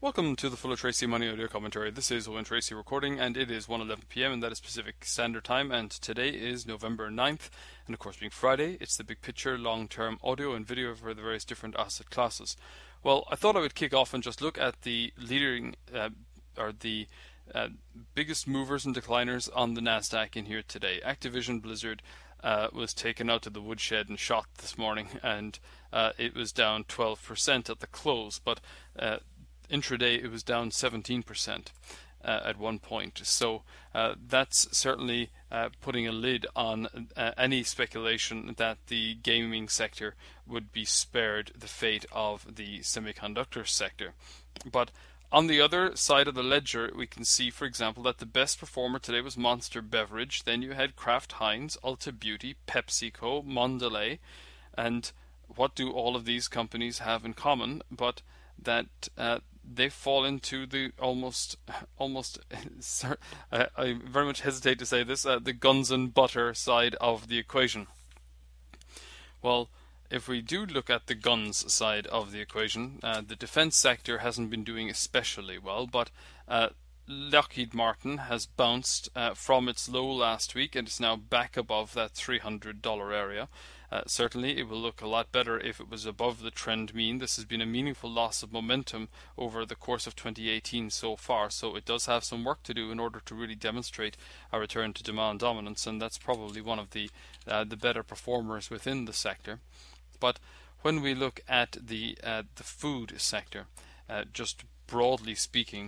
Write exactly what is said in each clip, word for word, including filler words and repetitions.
Welcome to the Fuller Tracy Money Audio Commentary. This is Owen Tracy recording, and it is one eleven p m, and that is Pacific Standard Time, and today is November ninth, and of course being Friday, it's the big picture, long-term audio and video for the various different asset classes. Well, I thought I would kick off and just look at the leading, uh, or the uh, biggest movers and decliners on the NASDAQ in here today. Activision Blizzard uh, was taken out of the woodshed and shot this morning, and uh, it was down twelve percent at the close, but uh, intraday it was down seventeen percent uh, at one point. So uh, that's certainly uh, putting a lid on uh, any speculation that the gaming sector would be spared the fate of the semiconductor sector. But on the other side of the ledger, we can see, for example, that the best performer today was Monster Beverage. Then you had Kraft Heinz, Ulta Beauty, PepsiCo, Mondelez. And what do all of these companies have in common but that uh, they fall into the almost, almost, I, I very much hesitate to say this, uh, the guns and butter side of the equation. Well, if we do look at the guns side of the equation, uh, the defense sector hasn't been doing especially well, but uh, Lockheed Martin has bounced uh, from its low last week and is now back above that three hundred dollar area. Uh, certainly, it will look a lot better if it was above the trend mean. This has been a meaningful loss of momentum over the course of twenty eighteen so far, so it does have some work to do in order to really demonstrate a return to demand dominance, and that's probably one of the uh, the better performers within the sector. But when we look at the uh, the food sector, uh, just broadly speaking,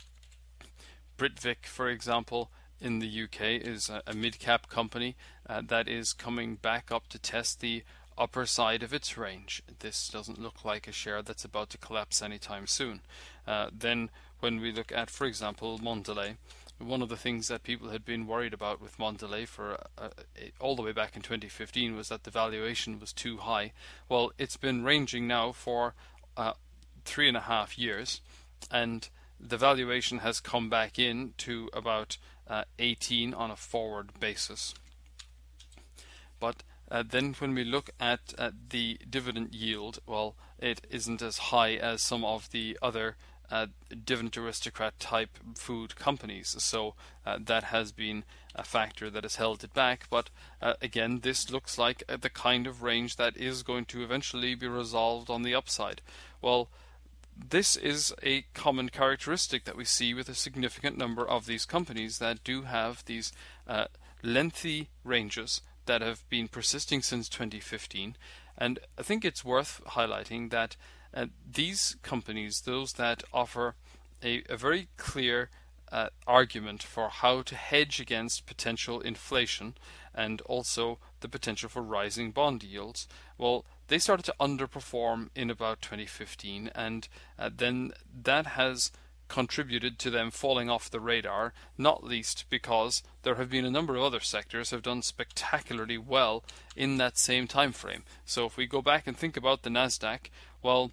Britvic, for example, in the U K is a, a mid-cap company uh, that is coming back up to test the upper side of its range. This doesn't look like a share that's about to collapse anytime soon. Uh, then when we look at, for example, Mondelez, one of the things that people had been worried about with Mondelez for uh, all the way back in twenty fifteen was that the valuation was too high. Well, it's been ranging now for uh, three and a half years, and the valuation has come back in to about uh, eighteen on a forward basis. But uh, then when we look at, at the dividend yield, well, it isn't as high as some of the other uh, dividend aristocrat type food companies. So uh, that has been a factor that has held it back. But uh, again, this looks like uh, the kind of range that is going to eventually be resolved on the upside. Well, this is a common characteristic that we see with a significant number of these companies that do have these uh, lengthy ranges that have been persisting since twenty fifteen. And I think it's worth highlighting that uh, these companies, those that offer a, a very clear uh, argument for how to hedge against potential inflation and also the potential for rising bond yields, well, they started to underperform in about twenty fifteen, and uh, then that has contributed to them falling off the radar, not least because there have been a number of other sectors that have done spectacularly well in that same time frame. So if we go back and think about the NASDAQ, well,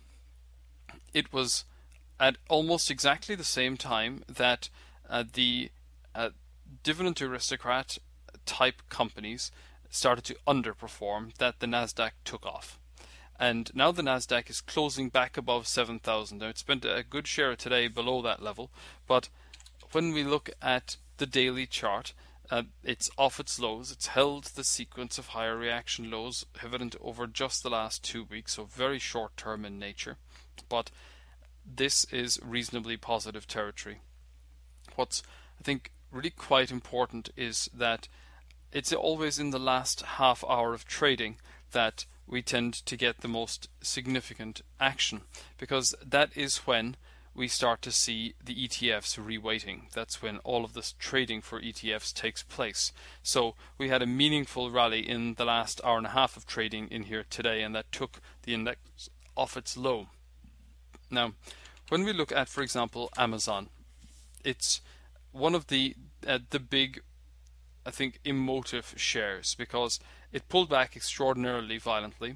it was at almost exactly the same time that uh, the uh, dividend aristocrat type companies started to underperform that the NASDAQ took off. And now the NASDAQ is closing back above seven thousand. Now it's spent a good share today below that level, but when we look at the daily chart, uh, it's off its lows. It's held the sequence of higher reaction lows evident over just the last two weeks, so very short term in nature. But this is reasonably positive territory. What's, I think, really quite important is that it's always in the last half hour of trading that we tend to get the most significant action, because that is when we start to see the E T Fs reweighting. That's when all of this trading for E T Fs takes place. So we had a meaningful rally in the last hour and a half of trading in here today, and that took the index off its low. Now, when we look at, for example, Amazon, it's one of the uh, the big, I think, emotive shares, because it pulled back extraordinarily violently.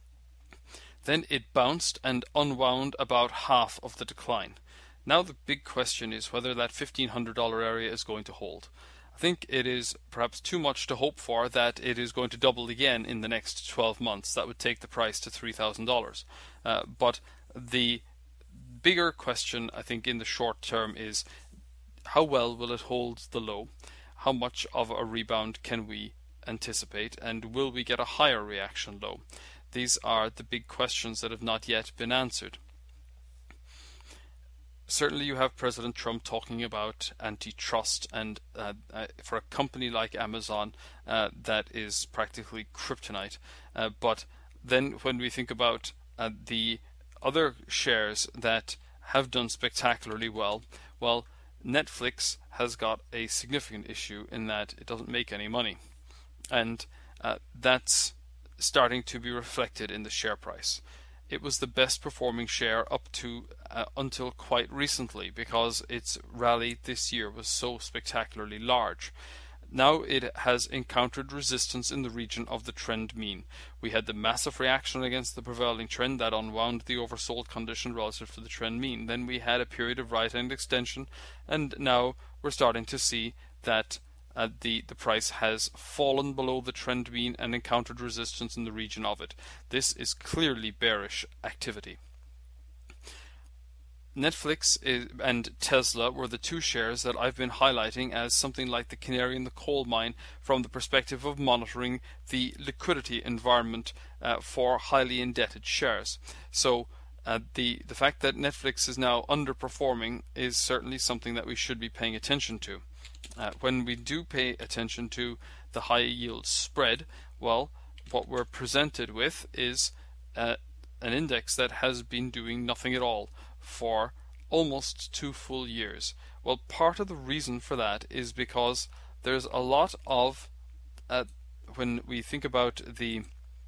Then it bounced and unwound about half of the decline. Now the big question is whether that fifteen hundred dollar area is going to hold. I think it is perhaps too much to hope for that it is going to double again in the next twelve months. That would take the price to three thousand dollars. Uh, but the bigger question, I think, in the short term is how well will it hold the low? How much of a rebound can we anticipate? And will we get a higher reaction low? These are the big questions that have not yet been answered. Certainly you have President Trump talking about antitrust, and uh, uh, for a company like Amazon, uh, that is practically kryptonite. Uh, but then when we think about uh, the other shares that have done spectacularly well, well, Netflix has got a significant issue in that it doesn't make any money. And uh, that's starting to be reflected in the share price. It was the best performing share up to uh, until quite recently, because its rally this year was so spectacularly large. Now it has encountered resistance in the region of the trend mean. We had the massive reaction against the prevailing trend that unwound the oversold condition relative to the trend mean. Then we had a period of right-hand extension, and now we're starting to see that Uh, the, the price has fallen below the trend mean and encountered resistance in the region of it. This is clearly bearish activity. Netflix is, and Tesla were the two shares that I've been highlighting as something like the canary in the coal mine from the perspective of monitoring the liquidity environment uh, for highly indebted shares. So uh, the, the fact that Netflix is now underperforming is certainly something that we should be paying attention to. Uh, when we do pay attention to the high yield spread, well, what we're presented with is uh, an index that has been doing nothing at all for almost two full years. Well, part of the reason for that is because there's a lot of, uh, when we think about the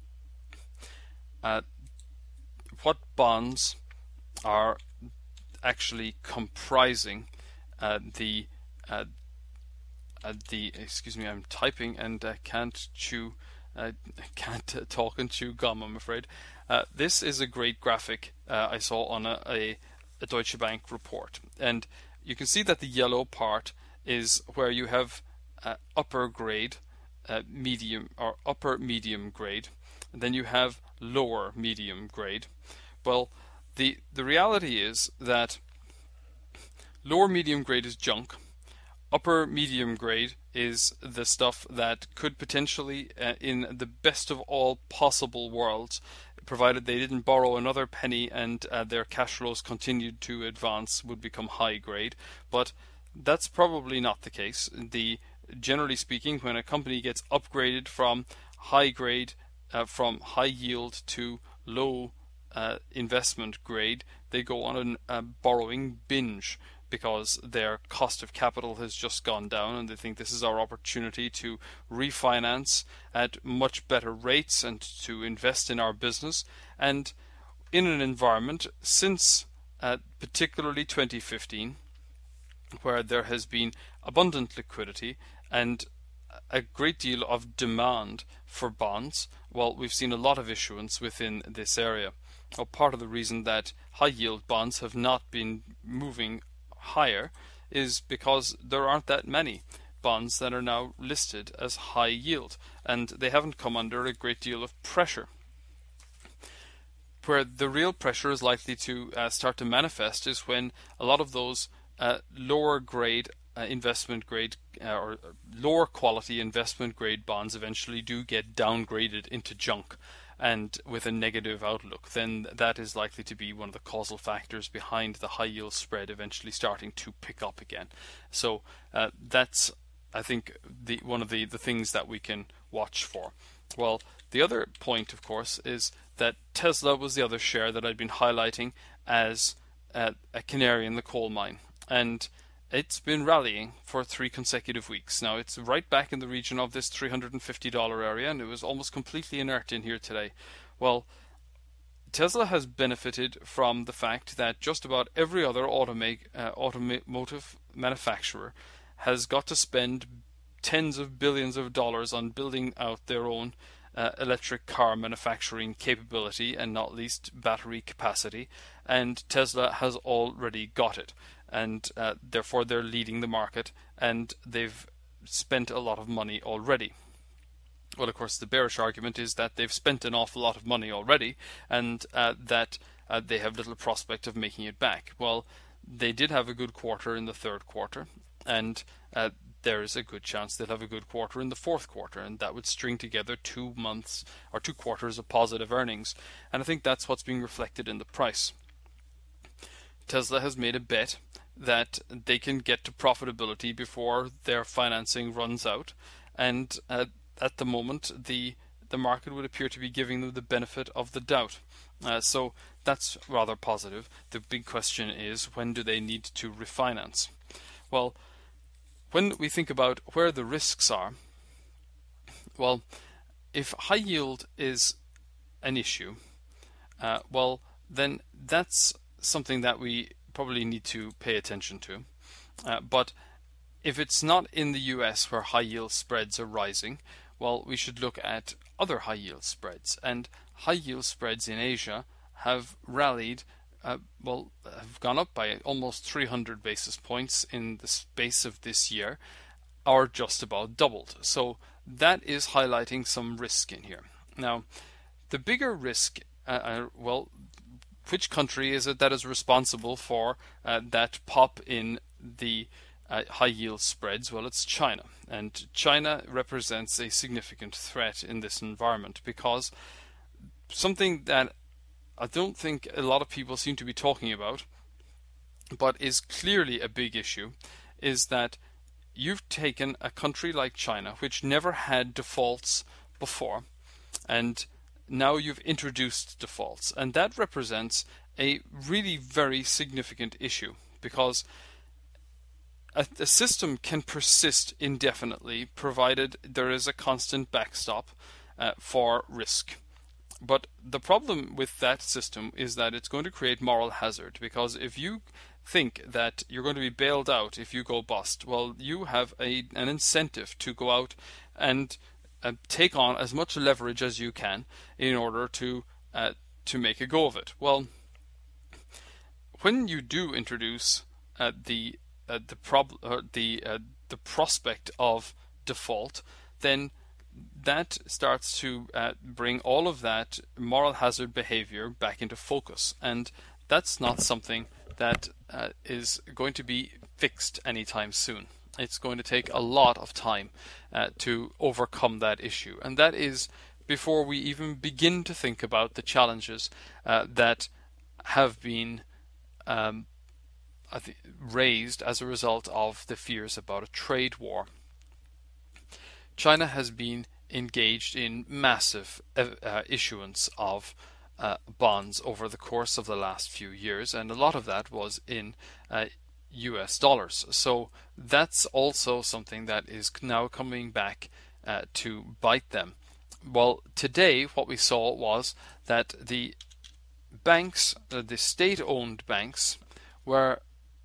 uh, what bonds are actually comprising uh, the uh, Uh, the excuse me, I'm typing and uh, can't chew, uh, can't uh, talk and chew gum, I'm afraid. Uh, this is a great graphic uh, I saw on a, a, a Deutsche Bank report, and you can see that the yellow part is where you have uh, upper grade, uh, medium or upper medium grade, and then you have lower medium grade. Well, the the reality is that lower medium grade is junk. Upper medium grade is the stuff that could potentially, uh, in the best of all possible worlds, provided they didn't borrow another penny and uh, their cash flows continued to advance, would become high grade. But that's probably not the case. The generally speaking, when a company gets upgraded from high grade, uh, from high yield to low uh, investment grade, they go on a uh, borrowing binge, because their cost of capital has just gone down and they think this is our opportunity to refinance at much better rates and to invest in our business. And in an environment since uh, particularly twenty fifteen, where there has been abundant liquidity and a great deal of demand for bonds, well, we've seen a lot of issuance within this area. Well, part of the reason that high yield bonds have not been moving higher is because there aren't that many bonds that are now listed as high yield, and they haven't come under a great deal of pressure. Where the real pressure is likely to uh, start to manifest is when a lot of those uh, lower grade uh, investment grade uh, or lower quality investment grade bonds eventually do get downgraded into junk and with a negative outlook. Then that is likely to be one of the causal factors behind the high yield spread eventually starting to pick up again. So uh, that's, I think, the one of the, the things that we can watch for. Well, the other point, of course, is that Tesla was the other share that I'd been highlighting as uh, a canary in the coal mine, and it's been rallying for three consecutive weeks. Now it's right back in the region of this three hundred fifty dollars area, and it was almost completely inert in here today. Well, Tesla has benefited from the fact that just about every other automa- uh, automotive manufacturer has got to spend tens of billions of dollars on building out their own uh, electric car manufacturing capability, and not least battery capacity, and Tesla has already got it. And uh, therefore they're leading the market, and they've spent a lot of money already. Well, of course, the bearish argument is that they've spent an awful lot of money already, and uh, that uh, they have little prospect of making it back. Well, they did have a good quarter in the third quarter, and uh, there is a good chance they'll have a good quarter in the fourth quarter, and that would string together two months or two quarters of positive earnings. And I think that's what's being reflected in the price. Tesla has made a bet that they can get to profitability before their financing runs out, and uh, at the moment the the market would appear to be giving them the benefit of the doubt. Uh, so that's rather positive. The big question is, when do they need to refinance? Well, when we think about where the risks are, well, if high yield is an issue, uh, well, then that's something that we probably need to pay attention to. Uh, but if it's not in the U S where high yield spreads are rising, well, we should look at other high yield spreads. And high yield spreads in Asia have rallied, uh, well, have gone up by almost three hundred basis points in the space of this year, or just about doubled. So that is highlighting some risk in here. Now, the bigger risk, uh, uh, well, which country is it that is responsible for uh, that pop in the uh, high yield spreads? Well, it's China. And China represents a significant threat in this environment, because something that I don't think a lot of people seem to be talking about, but is clearly a big issue, is that you've taken a country like China, which never had defaults before, and now you've introduced defaults. And that represents a really very significant issue, because a, a system can persist indefinitely provided there is a constant backstop uh, for risk. But the problem with that system is that it's going to create moral hazard, because if you think that you're going to be bailed out if you go bust, well, you have a, an incentive to go out and uh, take on as much leverage as you can in order to uh, to make a go of it. Well, when you do introduce uh, the uh, the prob- uh, the uh, the prospect of default, then that starts to uh, bring all of that moral hazard behavior back into focus, and that's not something that uh, is going to be fixed anytime soon. It's going to take a lot of time uh, to overcome that issue, and that is before we even begin to think about the challenges uh, that have been um, raised as a result of the fears about a trade war. China has been engaged in massive uh, issuance of uh, bonds over the course of the last few years, and a lot of that was in uh, U S dollars. So that's also something that is now coming back uh, to bite them. Well, today what we saw was that the banks, uh, the state-owned banks, were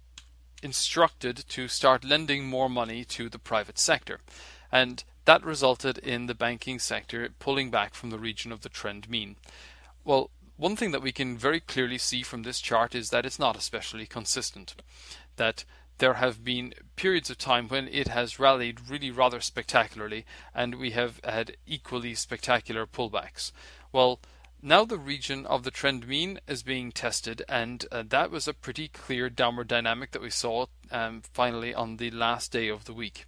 instructed to start lending more money to the private sector, and that resulted in the banking sector pulling back from the region of the trend mean. Well, one thing that we can very clearly see from this chart is that it's not especially consistent, that there have been periods of time when it has rallied really rather spectacularly, and we have had equally spectacular pullbacks. Well, now the region of the trend mean is being tested, and uh, that was a pretty clear downward dynamic that we saw um, finally on the last day of the week.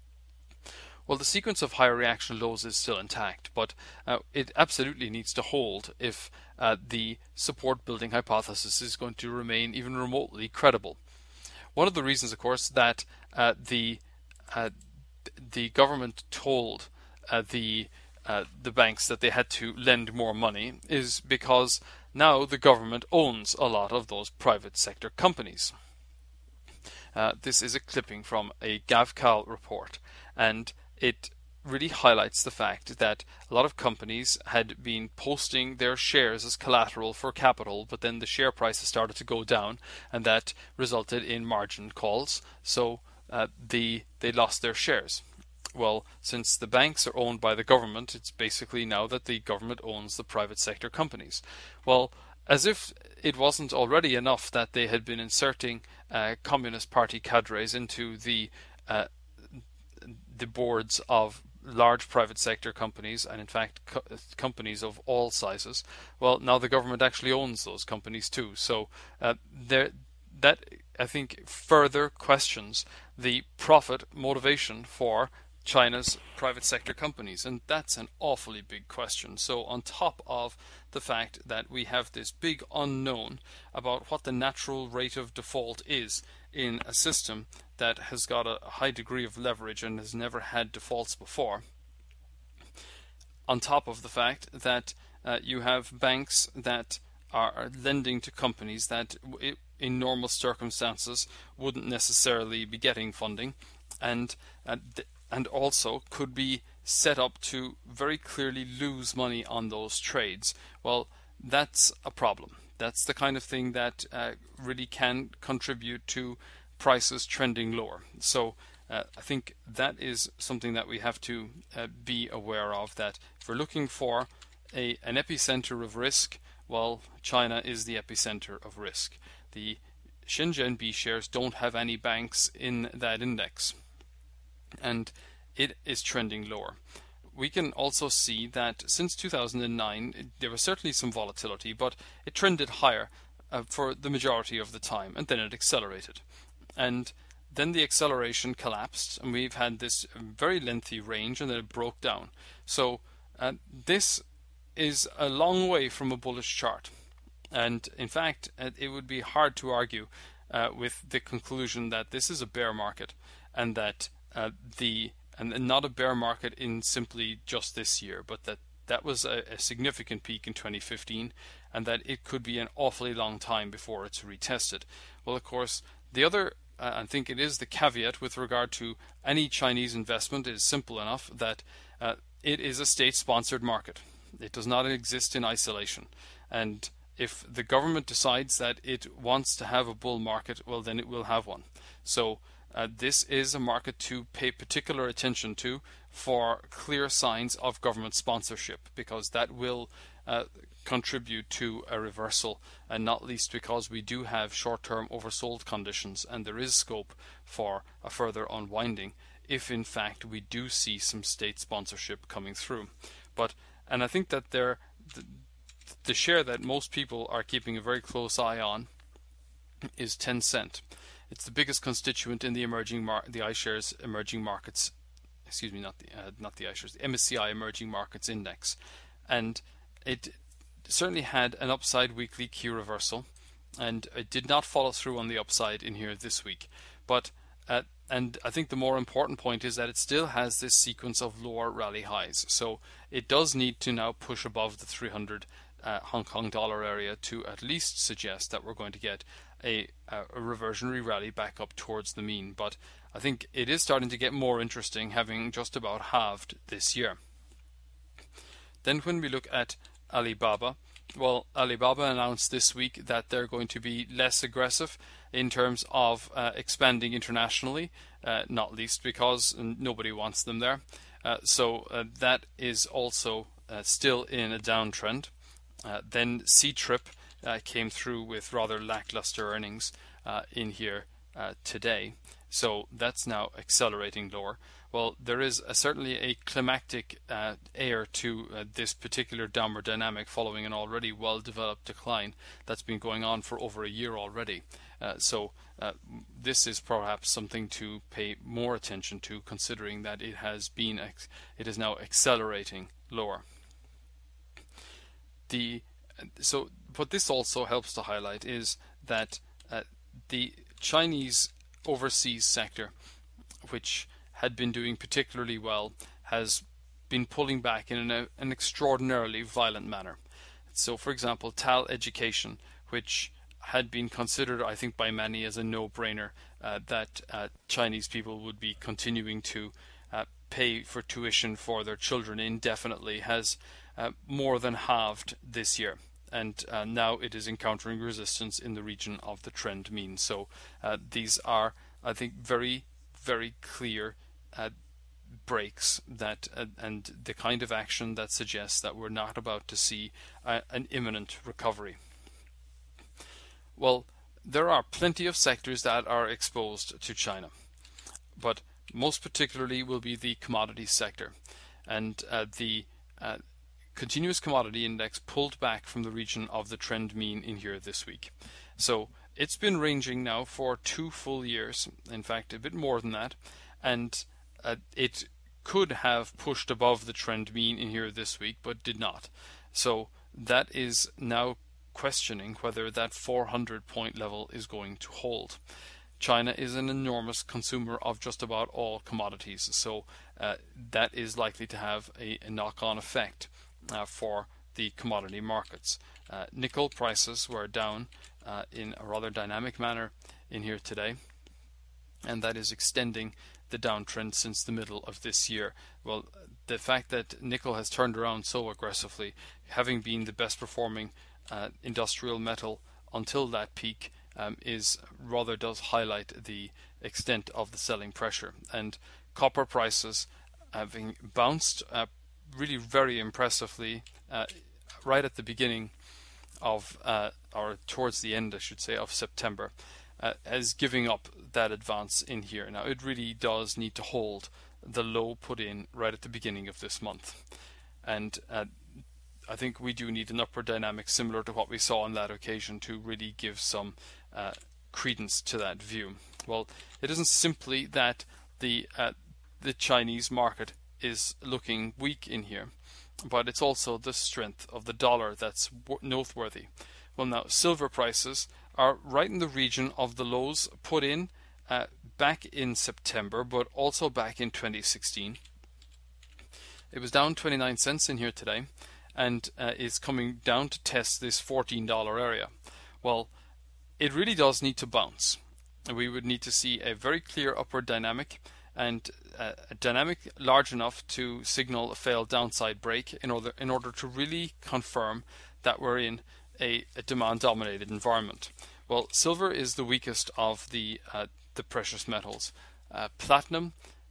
Well, the sequence of higher reaction lows is still intact, but uh, it absolutely needs to hold if uh, the support building hypothesis is going to remain even remotely credible. One of the reasons, of course, that uh, the uh, the government told uh, the uh, the banks that they had to lend more money is because now the government owns a lot of those private sector companies. Uh, this is a clipping from a GavCal report, and it really highlights the fact that a lot of companies had been posting their shares as collateral for capital, but then the share prices started to go down, and that resulted in margin calls, so uh, the they lost their shares. Well, since the banks are owned by the government, it's basically now that the government owns the private sector companies. Well, as if it wasn't already enough that they had been inserting uh, Communist Party cadres into the uh, the boards of large private sector companies, and in fact co companies of all sizes. Well, now the government actually owns those companies too. So uh, there, that I think further questions the profit motivation for China's private sector companies, and that's an awfully big question. So on top of the fact that we have this big unknown about what the natural rate of default is in a system that has got a high degree of leverage and has never had defaults before, on top of the fact that uh, you have banks that are lending to companies that in normal circumstances wouldn't necessarily be getting funding, and uh, and also could be set up to very clearly lose money on those trades. Well, that's a problem. That's the kind of thing that uh, really can contribute to prices trending lower. So uh, I think that is something that we have to uh, be aware of, that if we're looking for a, an epicenter of risk, well, China is the epicenter of risk. The Shenzhen B shares don't have any banks in that index, and it is trending lower. We can also see that since two thousand nine there was certainly some volatility, but it trended higher uh, for the majority of the time, and then it accelerated. And then the acceleration collapsed, and we've had this very lengthy range, and then it broke down. So uh, this is a long way from a bullish chart. And in fact, it would be hard to argue uh, with the conclusion that this is a bear market, and that uh, the and not a bear market in simply just this year, but that that was a, a significant peak in twenty fifteen, and that it could be an awfully long time before it's retested. Well, of course, the other uh, I think it is the caveat with regard to any Chinese investment is simple enough that uh, it is a state-sponsored market. It does not exist in isolation, and if the government decides that it wants to have a bull market, well, then it will have one. So uh, this is a market to pay particular attention to for clear signs of government sponsorship, because that will uh, contribute to a reversal, and not least because we do have short-term oversold conditions, and there is scope for a further unwinding if in fact we do see some state sponsorship coming through. But and I think that there the, the share that most people are keeping a very close eye on is Tencent. It's the biggest constituent in the emerging mar the iShares emerging markets. Excuse me, not the uh, not the iShares, the M S C I Emerging Markets Index, and it certainly had an upside weekly key reversal, and it did not follow through on the upside in here this week. But uh, and I think the more important point is that it still has this sequence of lower rally highs. So it does need to now push above the three hundred uh, Hong Kong dollar area to at least suggest that we're going to get a, a reversionary rally back up towards the mean. But I think it is starting to get more interesting, having just about halved this year. Then when we look at Alibaba, well, Alibaba announced this week that they're going to be less aggressive in terms of uh, expanding internationally, uh, not least because nobody wants them there. Uh, so uh, that is also uh, still in a downtrend. Uh, then Ctrip uh, came through with rather lackluster earnings uh, in here uh, today. So that's now accelerating lower. Well, there is a, certainly a climactic uh, air to uh, this particular downward dynamic following an already well-developed decline that's been going on for over a year already. Uh, so uh, this is perhaps something to pay more attention to, considering that it has been it is now accelerating lower. The so what this also helps to highlight is that uh, the Chinese overseas sector, which had been doing particularly well, has been pulling back in an, an extraordinarily violent manner. So, for example, Tal Education, which had been considered, I think, by many as a no-brainer, uh, that uh, Chinese people would be continuing to uh, pay for tuition for their children indefinitely, has uh, more than halved this year. And uh, now it is encountering resistance in the region of the trend mean. So uh, these are, I think, very, very clear uh, breaks that uh, and the kind of action that suggests that we're not about to see uh, an imminent recovery. Well, there are plenty of sectors that are exposed to China, but most particularly will be the commodities sector. And uh, the uh, continuous commodity index pulled back from the region of the trend mean in here this week. So it's been ranging now for two full years, in fact a bit more than that, and uh, it could have pushed above the trend mean in here this week but did not. So that is now questioning whether that four hundred point level is going to hold. China is an enormous consumer of just about all commodities, so uh, that is likely to have a, a knock-on effect uh, for the commodity markets. Uh, nickel prices were down uh, in a rather dynamic manner in here today, and that is extending the downtrend since the middle of this year. Well, the fact that nickel has turned around so aggressively, having been the best performing uh, industrial metal until that peak, um, is rather does highlight the extent of the selling pressure. And copper prices having bounced uh, really very impressively uh, right at the beginning of uh, or towards the end I should say of September, uh, as giving up that advance in here. Now it really does need to hold the low put in right at the beginning of this month, and uh, I think we do need an upward dynamic similar to what we saw on that occasion to really give some uh, credence to that view. Well, it isn't simply that the uh, the Chinese market is looking weak in here, but it's also the strength of the dollar that's noteworthy. Well, now silver prices are right in the region of the lows put in uh, back in September, but also back in twenty sixteen. It was down twenty-nine cents in here today, and uh, is coming down to test this fourteen dollar area. Well, it really does need to bounce. We would need to see a very clear upward dynamic, and uh, a dynamic large enough to signal a failed downside break in order in order to really confirm that we're in a, a demand-dominated environment. Well, silver is the weakest of the uh, the precious metals. Uh, platinum,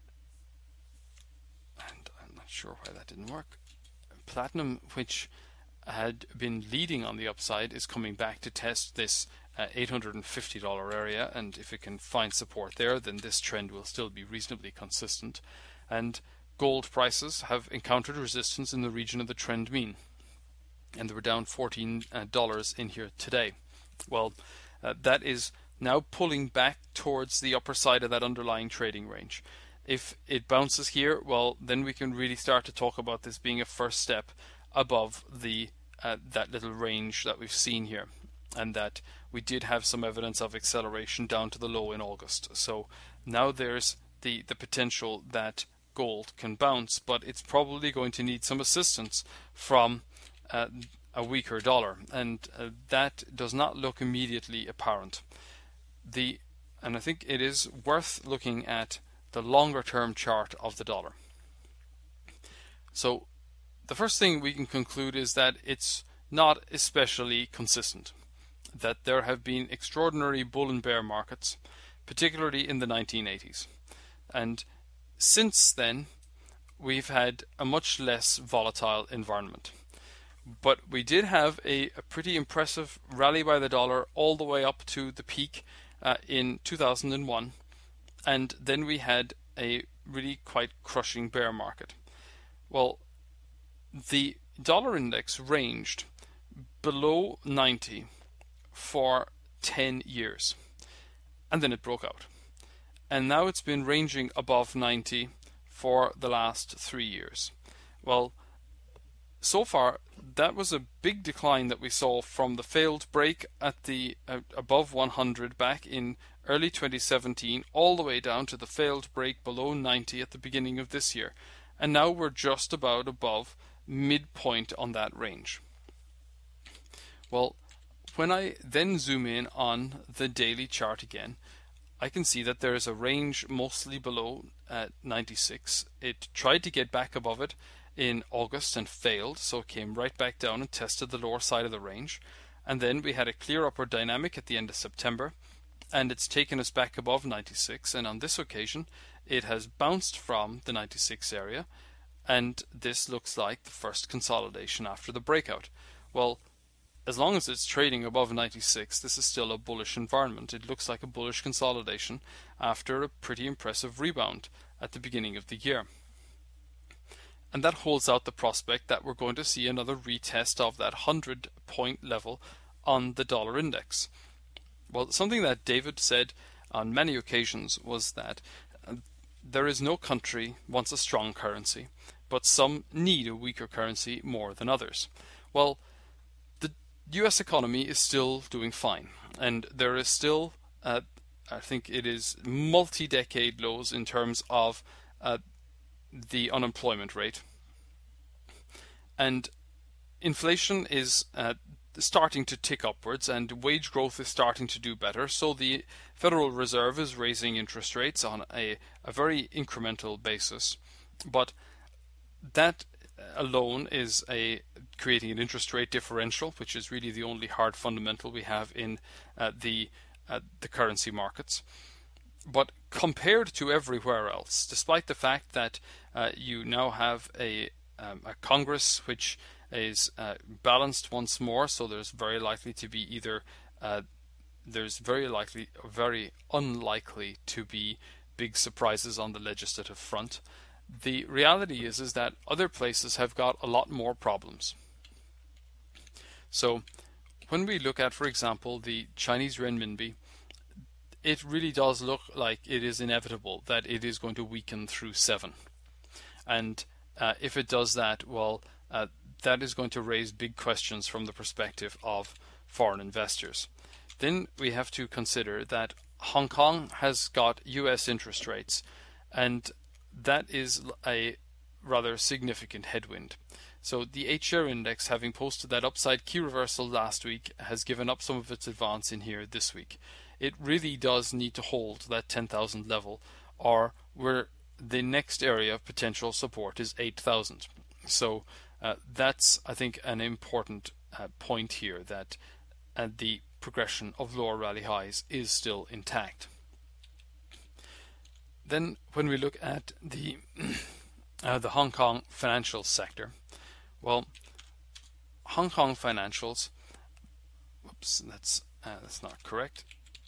and I'm not sure why that didn't work. Platinum, which had been leading on the upside, is coming back to test this uh, eight hundred fifty dollar area, and if it can find support there, then this trend will still be reasonably consistent. And gold prices have encountered resistance in the region of the trend mean, and they were down fourteen dollars in here today. Well, uh, that is now pulling back towards the upper side of that underlying trading range. If it bounces here, well, then we can really start to talk about this being a first step above the uh, that little range that we've seen here, and that we did have some evidence of acceleration down to the low in August. So now there's the the potential that gold can bounce, but it's probably going to need some assistance from uh, a weaker dollar, and uh, that does not look immediately apparent. The and I think it is worth looking at the longer term chart of the dollar. So the first thing we can conclude is that it's not especially consistent, that there have been extraordinary bull and bear markets, particularly in the nineteen eighties, and since then we've had a much less volatile environment. But we did have a, a pretty impressive rally by the dollar all the way up to the peak uh, in two thousand one, and then we had a really quite crushing bear market. Well, the dollar index ranged below ninety for ten years, and then it broke out. And now it's been ranging above ninety for the last three years. Well, so far, that was a big decline that we saw from the failed break at the uh, above one hundred back in early twenty seventeen, all the way down to the failed break below ninety at the beginning of this year. And now we're just about above midpoint on that range. Well, when I then zoom in on the daily chart again, I can see that there is a range mostly below uh, ninety-six. It tried to get back above it in August and failed, so it came right back down and tested the lower side of the range. And then we had a clear upward dynamic at the end of September, and it's taken us back above ninety-six, and on this occasion it has bounced from the ninety-six area, and this looks like the first consolidation after the breakout. Well, as long as it's trading above ninety-six, this is still a bullish environment. It looks like a bullish consolidation after a pretty impressive rebound at the beginning of the year. And that holds out the prospect that we're going to see another retest of that one hundred point level on the dollar index. Well, something that David said on many occasions was that uh, there is no country wants a strong currency, but some need a weaker currency more than others. Well, the U S economy is still doing fine, and there is still, uh, I think it is multi-decade lows in terms of uh, the unemployment rate. And inflation is uh, starting to tick upwards, and wage growth is starting to do better. So the Federal Reserve is raising interest rates on a, a very incremental basis. But that alone is a creating an interest rate differential, which is really the only hard fundamental we have in uh, the uh, the currency markets. But compared to everywhere else, despite the fact that uh, you now have a um, a Congress which is uh, balanced once more, so there's very likely to be either uh, there's very likely very unlikely to be big surprises on the legislative front. The reality is is that other places have got a lot more problems. So when we look at, for example, the Chinese renminbi, it really does look like it is inevitable that it is going to weaken through seven. And uh, if it does that, well, uh, that is going to raise big questions from the perspective of foreign investors. Then we have to consider that Hong Kong has got U S interest rates, and that is a rather significant headwind. So the H-share index, having posted that upside key reversal last week, has given up some of its advance in here this week. It really does need to hold that ten thousand level, or where the next area of potential support is eight thousand. So uh, that's, I think, an important uh, point here, that uh, the progression of lower rally highs is still intact. Then when we look at the uh, the Hong Kong financial sector, well, Hong Kong financials, whoops, that's uh, that's not correct.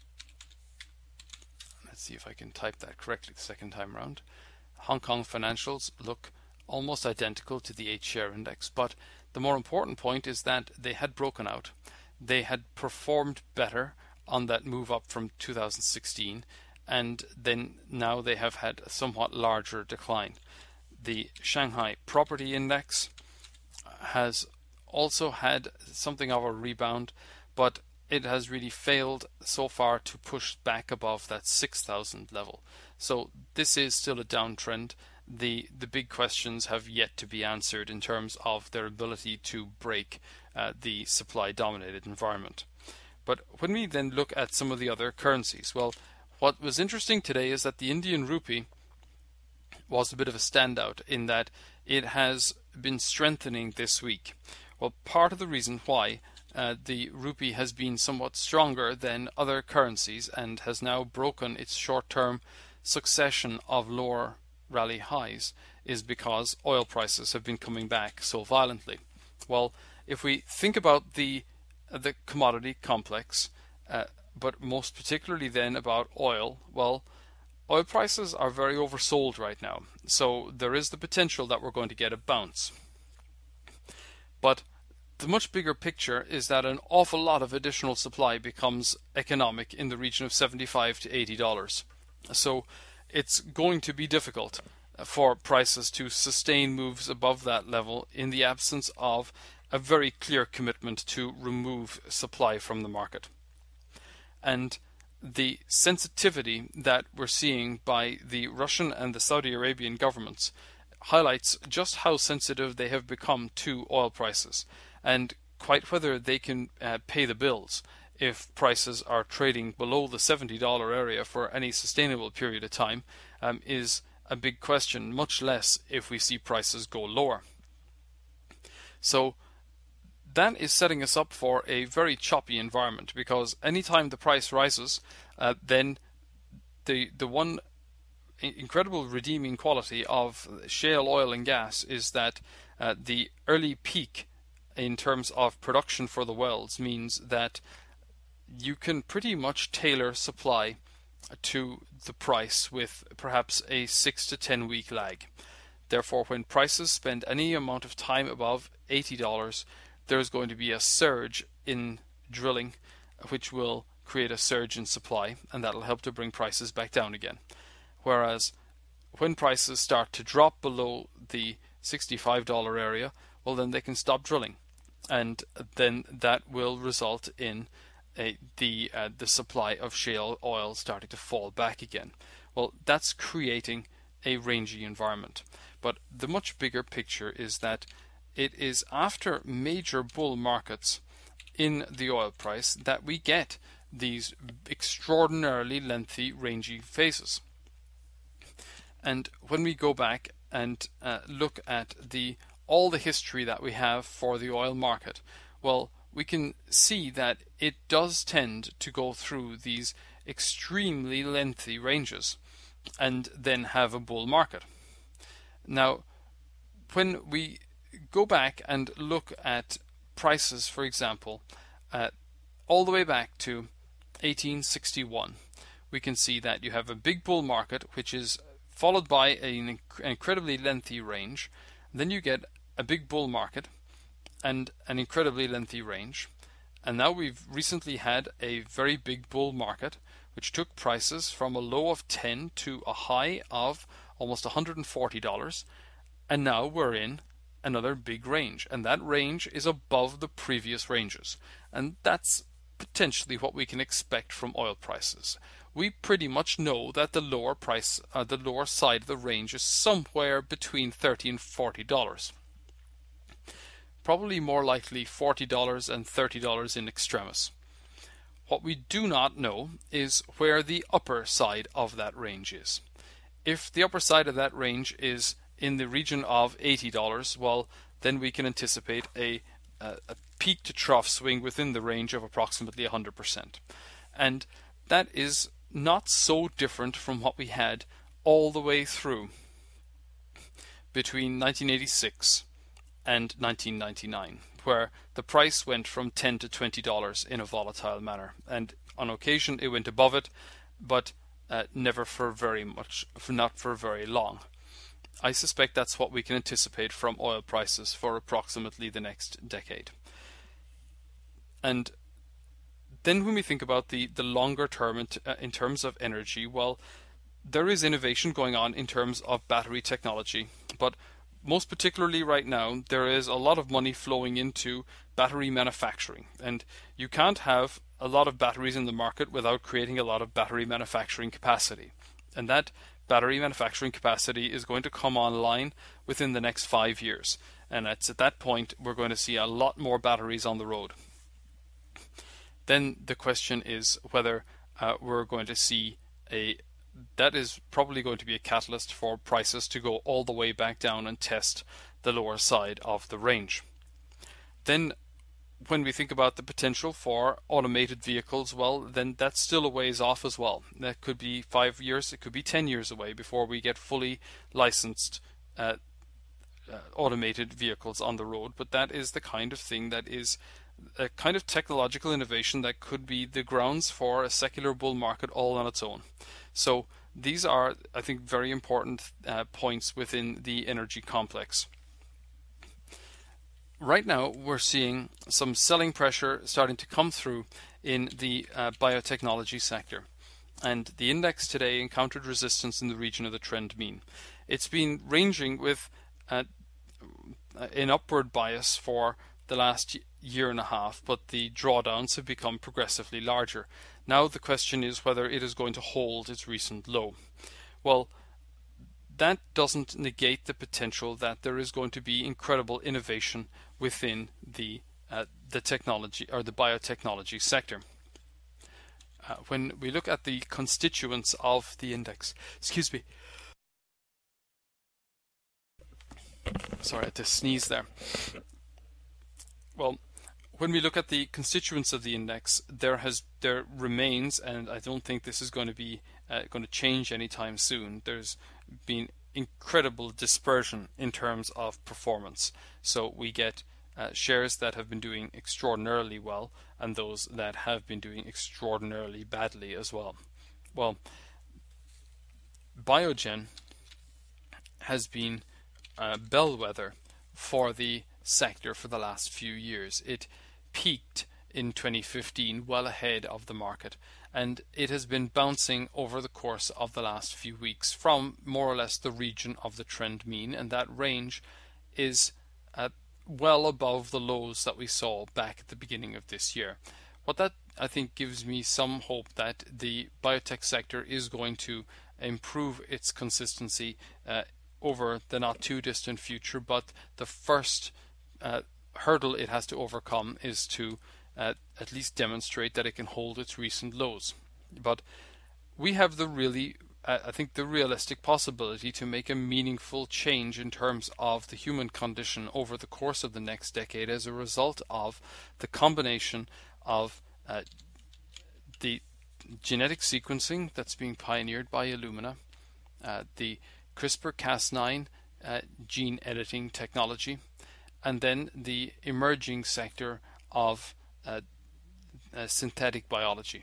Let's see if I can type that correctly the second time around. Hong Kong financials look almost identical to the H-share index, but the more important point is that they had broken out. They had performed better on that move up from two thousand sixteen, and then now they have had a somewhat larger decline. The Shanghai Property Index has also had something of a rebound, but it has really failed so far to push back above that six thousand level. So this is still a downtrend. The the big questions have yet to be answered in terms of their ability to break uh, the supply-dominated environment. But when we then look at some of the other currencies, well, what was interesting today is that the Indian rupee was a bit of a standout in that it has been strengthening this week. Well, part of the reason why uh, the rupee has been somewhat stronger than other currencies and has now broken its short-term succession of lower rally highs is because oil prices have been coming back so violently. Well, if we think about the the commodity complex, uh, but most particularly then about oil, well, oil prices are very oversold right now. So there is the potential that we're going to get a bounce. But the much bigger picture is that an awful lot of additional supply becomes economic in the region of seventy-five to eighty dollars. So it's going to be difficult for prices to sustain moves above that level in the absence of a very clear commitment to remove supply from the market. And the sensitivity that we're seeing by the Russian and the Saudi Arabian governments highlights just how sensitive they have become to oil prices, and quite whether they can uh, pay the bills if prices are trading below the seventy dollar area for any sustainable period of time um, is a big question, much less if we see prices go lower. So that is setting us up for a very choppy environment, because anytime the price rises, uh, then the the one incredible redeeming quality of shale oil and gas is that uh, the early peak in terms of production for the wells means that you can pretty much tailor supply to the price with perhaps a six to ten week lag. Therefore, when prices spend any amount of time above eighty dollars, there's going to be a surge in drilling, which will create a surge in supply, and that'll help to bring prices back down again. Whereas when prices start to drop below the sixty-five dollar area, well, then they can stop drilling, and then that will result in a, the uh, the supply of shale oil starting to fall back again. Well, that's creating a rangy environment. But the much bigger picture is that it is after major bull markets in the oil price that we get these extraordinarily lengthy rangy phases. And when we go back and uh, look at the all the history that we have for the oil market, well, we can see that it does tend to go through these extremely lengthy ranges and then have a bull market. Now, when we go back and look at prices, for example, uh, all the way back to eighteen sixty-one, we can see that you have a big bull market, which is followed by an incredibly lengthy range. Then you get a big bull market and an incredibly lengthy range. And now we've recently had a very big bull market, which took prices from a low of ten to a high of almost one hundred forty dollars. And now we're in another big range. And that range is above the previous ranges. And that's potentially what we can expect from oil prices. We pretty much know that the lower price, uh, the lower side of the range is somewhere between thirty and forty dollars. Probably more likely forty dollars and thirty dollars in extremis. What we do not know is where the upper side of that range is. If the upper side of that range is in the region of eighty dollars, well, then we can anticipate a, a, a peak to trough swing within the range of approximately one hundred percent. And that is not so different from what we had all the way through between nineteen eighty-six and nineteen ninety-nine, where the price went from ten to twenty dollars in a volatile manner, and on occasion it went above it, but uh, never for very much, for not for very long. I suspect that's what we can anticipate from oil prices for approximately the next decade. And then when we think about the, the longer term in, uh, in terms of energy, well, there is innovation going on in terms of battery technology, but most particularly right now, there is a lot of money flowing into battery manufacturing, and you can't have a lot of batteries in the market without creating a lot of battery manufacturing capacity. And that battery manufacturing capacity is going to come online within the next five years. And it's at that point we're going to see a lot more batteries on the road. Then the question is whether uh, we're going to see a that is probably going to be a catalyst for prices to go all the way back down and test the lower side of the range. Then when we think about the potential for automated vehicles, well, then that's still a ways off as well. That could be five years, it could be ten years away before we get fully licensed uh, uh, automated vehicles on the road. But that is the kind of thing that is a kind of technological innovation that could be the grounds for a secular bull market all on its own. So these are, I think, very important uh, points within the energy complex. Right now, we're seeing some selling pressure starting to come through in the uh, biotechnology sector. And the index today encountered resistance in the region of the trend mean. It's been ranging with uh, an upward bias for the last year and a half, but the drawdowns have become progressively larger. Now the question is whether it is going to hold its recent low. Well, that doesn't negate the potential that there is going to be incredible innovation within the uh, the technology or the biotechnology sector. Uh, when we look at the constituents of the index, excuse me, sorry, I had to sneeze there. Well, when we look at the constituents of the index, there has there remains, and I don't think this is going to be uh, going to change anytime soon. There's been incredible dispersion in terms of performance. So we get uh, shares that have been doing extraordinarily well, and those that have been doing extraordinarily badly as well. Well, Biogen has been a bellwether for the sector for the last few years. It peaked in twenty fifteen well ahead of the market, and it has been bouncing over the course of the last few weeks from more or less the region of the trend mean, and that range is uh, well above the lows that we saw back at the beginning of this year. What that, I think, gives me some hope that the biotech sector is going to improve its consistency uh, over the not too distant future, but the first uh, hurdle it has to overcome is to uh, at least demonstrate that it can hold its recent lows. But we have the really, uh, I think, the realistic possibility to make a meaningful change in terms of the human condition over the course of the next decade as a result of the combination of uh, the genetic sequencing that's being pioneered by Illumina, uh, the CRISPR Cas nine uh, gene editing technology, and then the emerging sector of uh, uh, synthetic biology.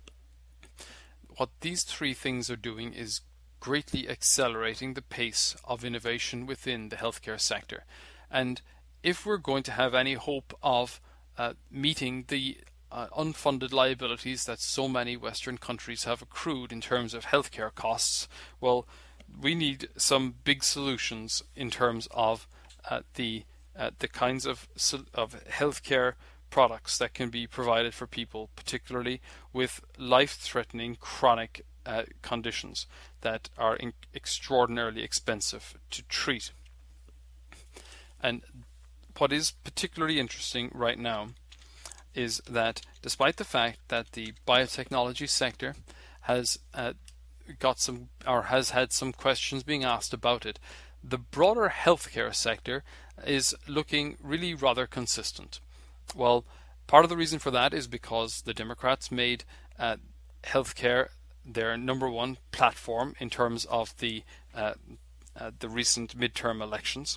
What these three things are doing is greatly accelerating the pace of innovation within the healthcare sector. And if we're going to have any hope of uh, meeting the uh, unfunded liabilities that so many Western countries have accrued in terms of healthcare costs, well, we need some big solutions in terms of uh, the uh, the kinds of of healthcare products that can be provided for people, particularly with life-threatening chronic uh, conditions that are in- extraordinarily expensive to treat. And what is particularly interesting right now is that despite the fact that the biotechnology sector has uh, got some or has had some questions being asked about it, the broader healthcare sector is looking really rather consistent. Well, part of the reason for that is because the Democrats made uh, healthcare their number one platform in terms of the uh, uh, the recent midterm elections,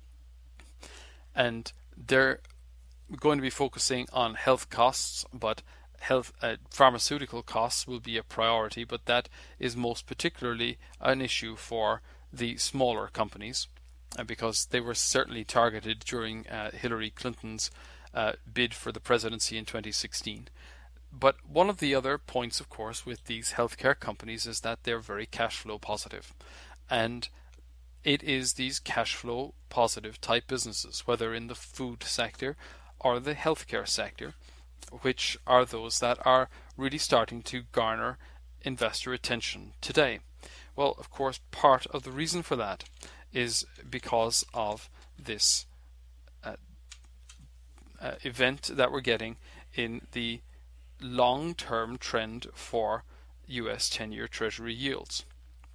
and they're going to be focusing on health costs, but health uh, pharmaceutical costs will be a priority, but that is most particularly an issue for the smaller companies, uh, because they were certainly targeted during uh, Hillary Clinton's uh, bid for the presidency in twenty sixteen. But one of the other points, of course, with these healthcare companies is that they're very cash flow positive, and it is these cash flow positive type businesses, whether in the food sector or the healthcare sector, which are those that are really starting to garner investor attention today. Well, of course, part of the reason for that is because of this uh, uh, event that we're getting in the long-term trend for U S ten-year Treasury yields.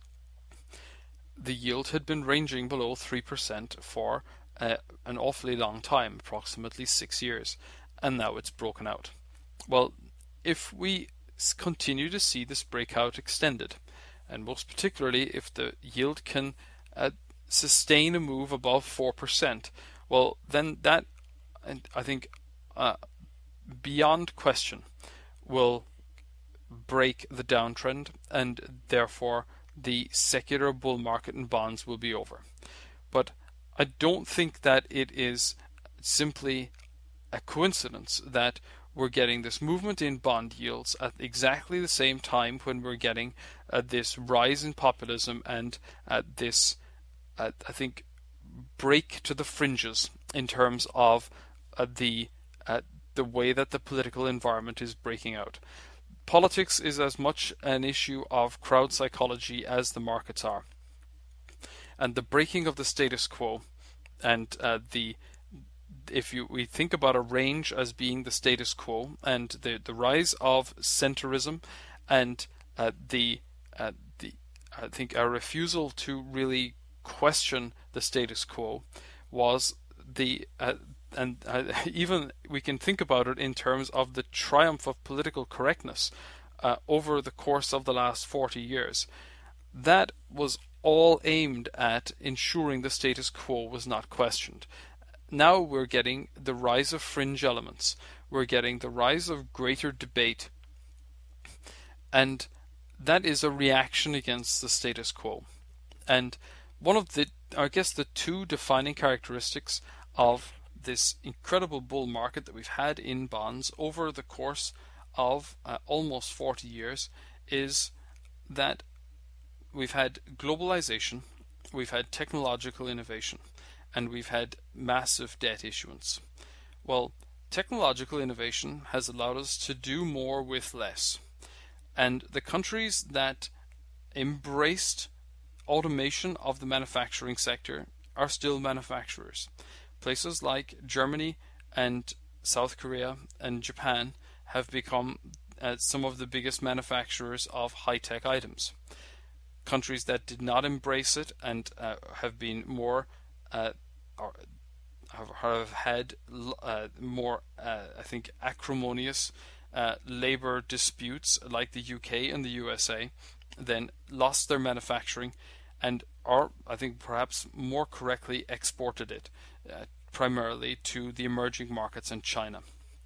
The yield had been ranging below three percent for uh, an awfully long time, approximately six years, and now it's broken out. Well, if we continue to see this breakout extended, and most particularly if the yield can uh, sustain a move above four percent, well, then that, and I think, uh, beyond question, will break the downtrend, and therefore the secular bull market in bonds will be over. But I don't think that it is simply a coincidence that we're getting this movement in bond yields at exactly the same time when we're getting uh, this rise in populism and uh, this, uh, I think, break to the fringes in terms of uh, the uh, the way that the political environment is breaking out. Politics is as much an issue of crowd psychology as the markets are. And the breaking of the status quo, and uh, the if you we think about a range as being the status quo, and the the rise of centrism, and uh, the uh, the I think a refusal to really question the status quo was the uh, and uh, even we can think about it in terms of the triumph of political correctness uh, over the course of the last forty years. That was all aimed at ensuring the status quo was not questioned. Now we're getting the rise of fringe elements. We're getting the rise of greater debate. And that is a reaction against the status quo. And one of the, I guess, the two defining characteristics of this incredible bull market that we've had in bonds over the course of uh, almost forty years is that we've had globalization, we've had technological innovation, and we've had massive debt issuance. Well, technological innovation has allowed us to do more with less. And the countries that embraced automation of the manufacturing sector are still manufacturers. Places like Germany and South Korea and Japan have become uh, some of the biggest manufacturers of high-tech items. Countries that did not embrace it and uh, have been more, uh, or have, have had uh, more, uh, I think, acrimonious uh, labor disputes, like the U K and the U S A, then lost their manufacturing and are, I think, perhaps more correctly exported it, uh, primarily to the emerging markets and China.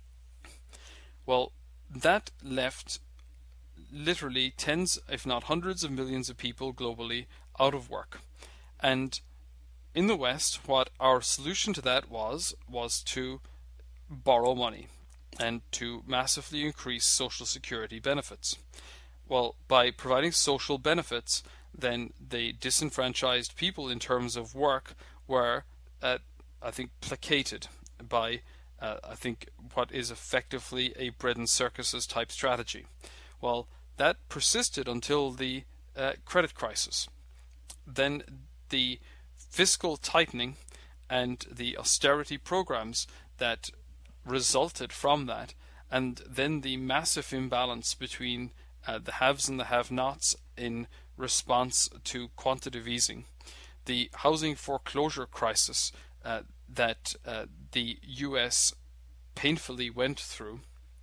Well, that left literally tens, if not hundreds of millions of people globally out of work. And in the West, what our solution to that was, was to borrow money and to massively increase social security benefits. Well, by providing social benefits, then the disenfranchised people in terms of work were, uh, I think, placated by, uh, I think, what is effectively a bread and circuses type strategy. Well, that persisted until the uh, credit crisis. Then the fiscal tightening and the austerity programs that resulted from that, and then the massive imbalance between uh, the haves and the have-nots in response to quantitative easing, the housing foreclosure crisis uh, that uh, the U S painfully went through,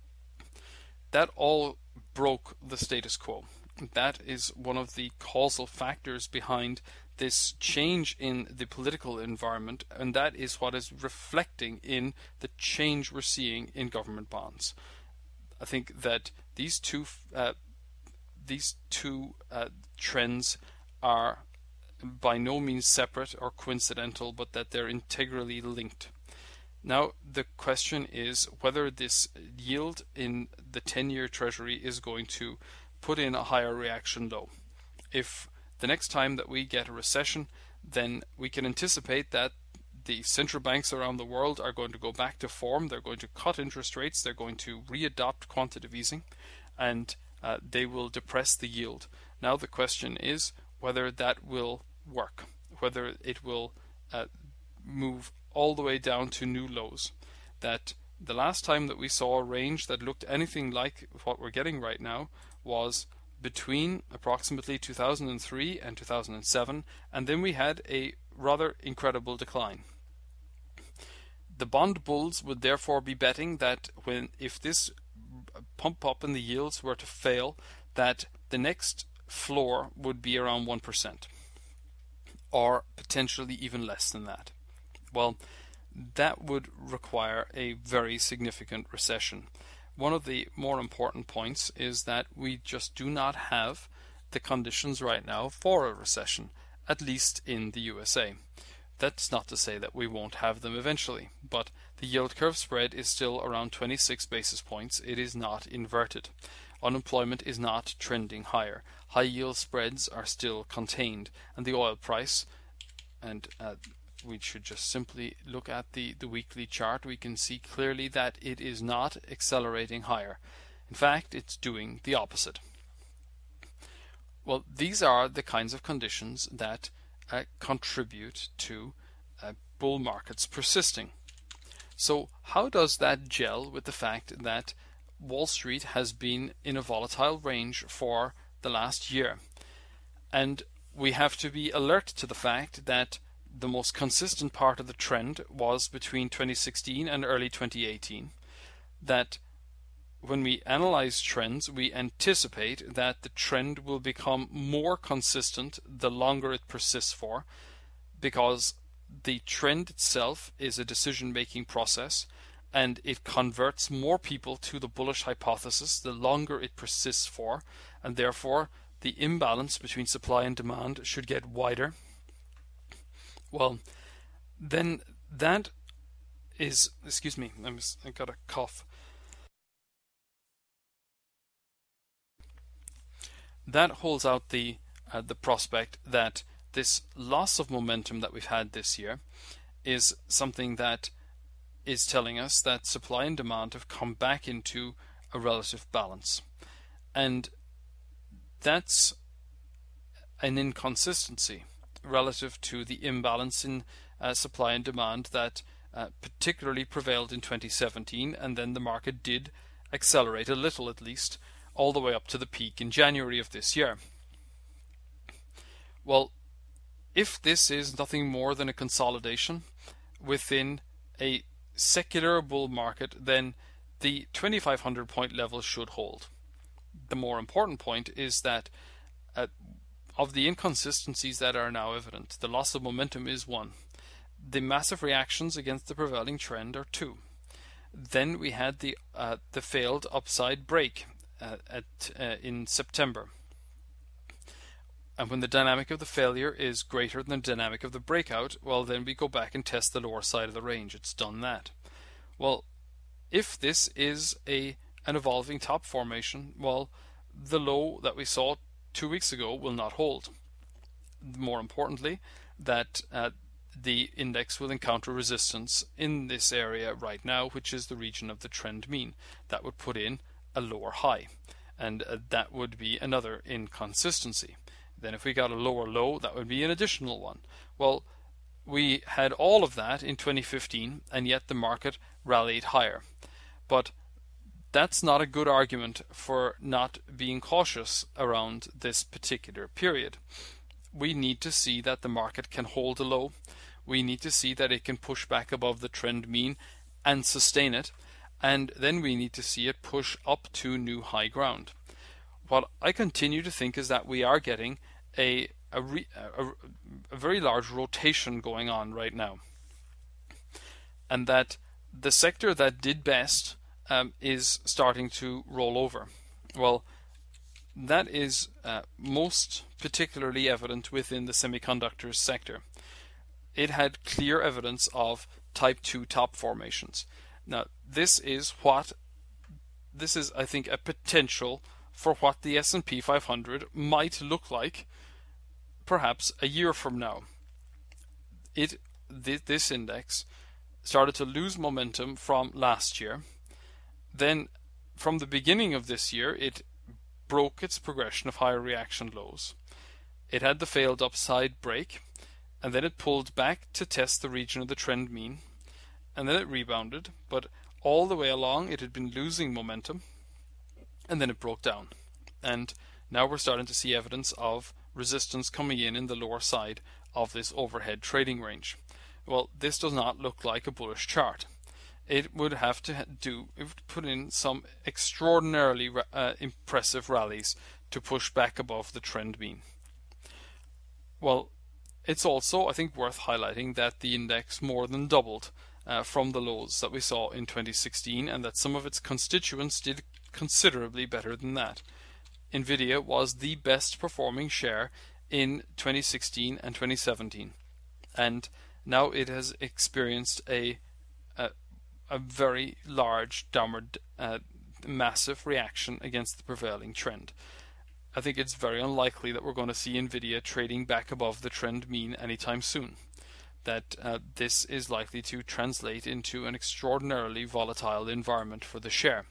that all broke the status quo. That is one of the causal factors behind this change in the political environment, and that is what is reflecting in the change we're seeing in government bonds. I think that these two uh, these two uh, trends are by no means separate or coincidental, but that they're integrally linked. Now, the question is whether this yield in the ten-year Treasury is going to put in a higher reaction low. If the next time that we get a recession, then we can anticipate that the central banks around the world are going to go back to form. They're going to cut interest rates. They're going to readopt quantitative easing, and uh, they will depress the yield. Now the question is whether that will work, whether it will uh, move all the way down to new lows. That the last time that we saw a range that looked anything like what we're getting right now was between approximately two thousand three and two thousand seven, and then we had a rather incredible decline. The bond bulls would therefore be betting that when if this pump up in the yields were to fail, that the next floor would be around one percent, or potentially even less than that. Well, that would require a very significant recession. One of the more important points is that we just do not have the conditions right now for a recession, at least in the U S A. That's not to say that we won't have them eventually, but the yield curve spread is still around twenty-six basis points. It is not inverted. Unemployment is not trending higher. High yield spreads are still contained, and the oil price, and uh, we should just simply look at the, the weekly chart. We can see clearly that it is not accelerating higher. In fact, it's doing the opposite. Well, these are the kinds of conditions that uh, contribute to uh, bull markets persisting. So how does that gel with the fact that Wall Street has been in a volatile range for the last year? And we have to be alert to the fact that the most consistent part of the trend was between twenty sixteen and early twenty eighteen. That when we analyze trends, we anticipate that the trend will become more consistent the longer it persists for, because the trend itself is a decision-making process, and it converts more people to the bullish hypothesis the longer it persists for, and therefore the imbalance between supply and demand should get wider, well, then that is, excuse me, I'm, I got a cough. That holds out the uh, the prospect that this loss of momentum that we've had this year is something that is telling us that supply and demand have come back into a relative balance. And that's an inconsistency relative to the imbalance in uh, supply and demand that uh, particularly prevailed in twenty seventeen, and then the market did accelerate a little at least, all the way up to the peak in January of this year. Well, if this is nothing more than a consolidation within a secular bull market, then the twenty-five hundred point level should hold. The more important point is that uh, of the inconsistencies that are now evident, the loss of momentum is one. The massive reactions against the prevailing trend are two. Then we had the uh, the failed upside break uh, at uh, in September. And when the dynamic of the failure is greater than the dynamic of the breakout, well, then we go back and test the lower side of the range. It's done that. Well, if this is a an evolving top formation, well, the low that we saw two weeks ago will not hold. More importantly, that uh, the index will encounter resistance in this area right now, which is the region of the trend mean. That would put in a lower high, and uh, that would be another inconsistency. Then if we got a lower low, that would be an additional one. Well, we had all of that in twenty fifteen, and yet the market rallied higher. But that's not a good argument for not being cautious around this particular period. We need to see that the market can hold a low. We need to see that it can push back above the trend mean and sustain it. And then we need to see it push up to new high ground. What I continue to think is that we are getting a a, re, a, a very large rotation going on right now. And that the sector that did best um, is starting to roll over. Well, that is uh, most particularly evident within the semiconductors sector. It had clear evidence of type two top formations. Now, this is what, this is, I think, a potential for what the S and P five hundred might look like perhaps a year from now. It th this index started to lose momentum from last year. Then from the beginning of this year, it broke its progression of higher reaction lows. It had the failed upside break, and then it pulled back to test the region of the trend mean, and then it rebounded, but all the way along it had been losing momentum, and then it broke down. And now we're starting to see evidence of resistance coming in in the lower side of this overhead trading range. Well, this does not look like a bullish chart. It would have to do, it would put in some extraordinarily uh, impressive rallies to push back above the trend mean. Well, it's also, I think, worth highlighting that the index more than doubled uh, from the lows that we saw in twenty sixteen, and that some of its constituents did considerably better than that. Nvidia was the best performing share in twenty sixteen and twenty seventeen, and now it has experienced a a, a very large downward uh, massive reaction against the prevailing trend. I think it's very unlikely that we're going to see Nvidia trading back above the trend mean anytime soon. That uh, this is likely to translate into an extraordinarily volatile environment for the share.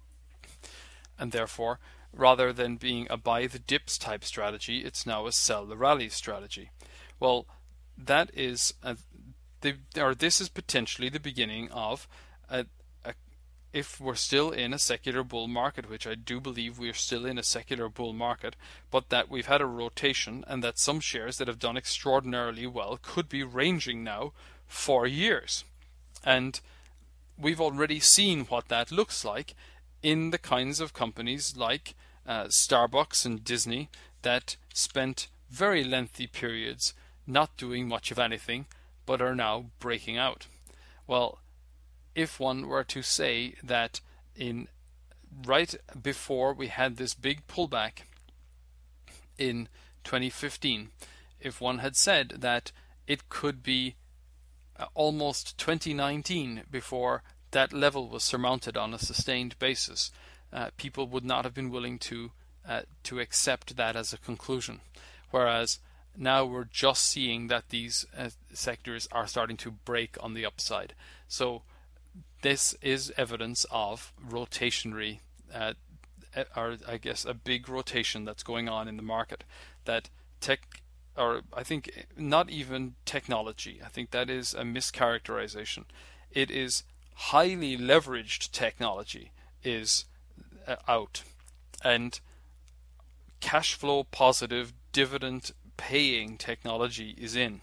And therefore, rather than being a buy the dips type strategy, it's now a sell the rallies strategy. Well, that is a, the, or this is potentially the beginning of a, a, if we're still in a secular bull market, which I do believe we're still in a secular bull market, but that we've had a rotation and that some shares that have done extraordinarily well could be ranging now for years. And we've already seen what that looks like in the kinds of companies like uh, Starbucks and Disney that spent very lengthy periods not doing much of anything but are now breaking out. Well, if one were to say that in right before we had this big pullback in twenty fifteen, if one had said that it could be uh, almost twenty nineteen before that level was surmounted on a sustained basis, uh, people would not have been willing to uh, to accept that as a conclusion. Whereas now we're just seeing that these uh, sectors are starting to break on the upside. So this is evidence of rotationary, uh, or I guess a big rotation that's going on in the market. That tech, or I think not even technology, I think that is a mischaracterization. It is highly leveraged technology is uh, out, and cash flow positive, dividend paying technology is in.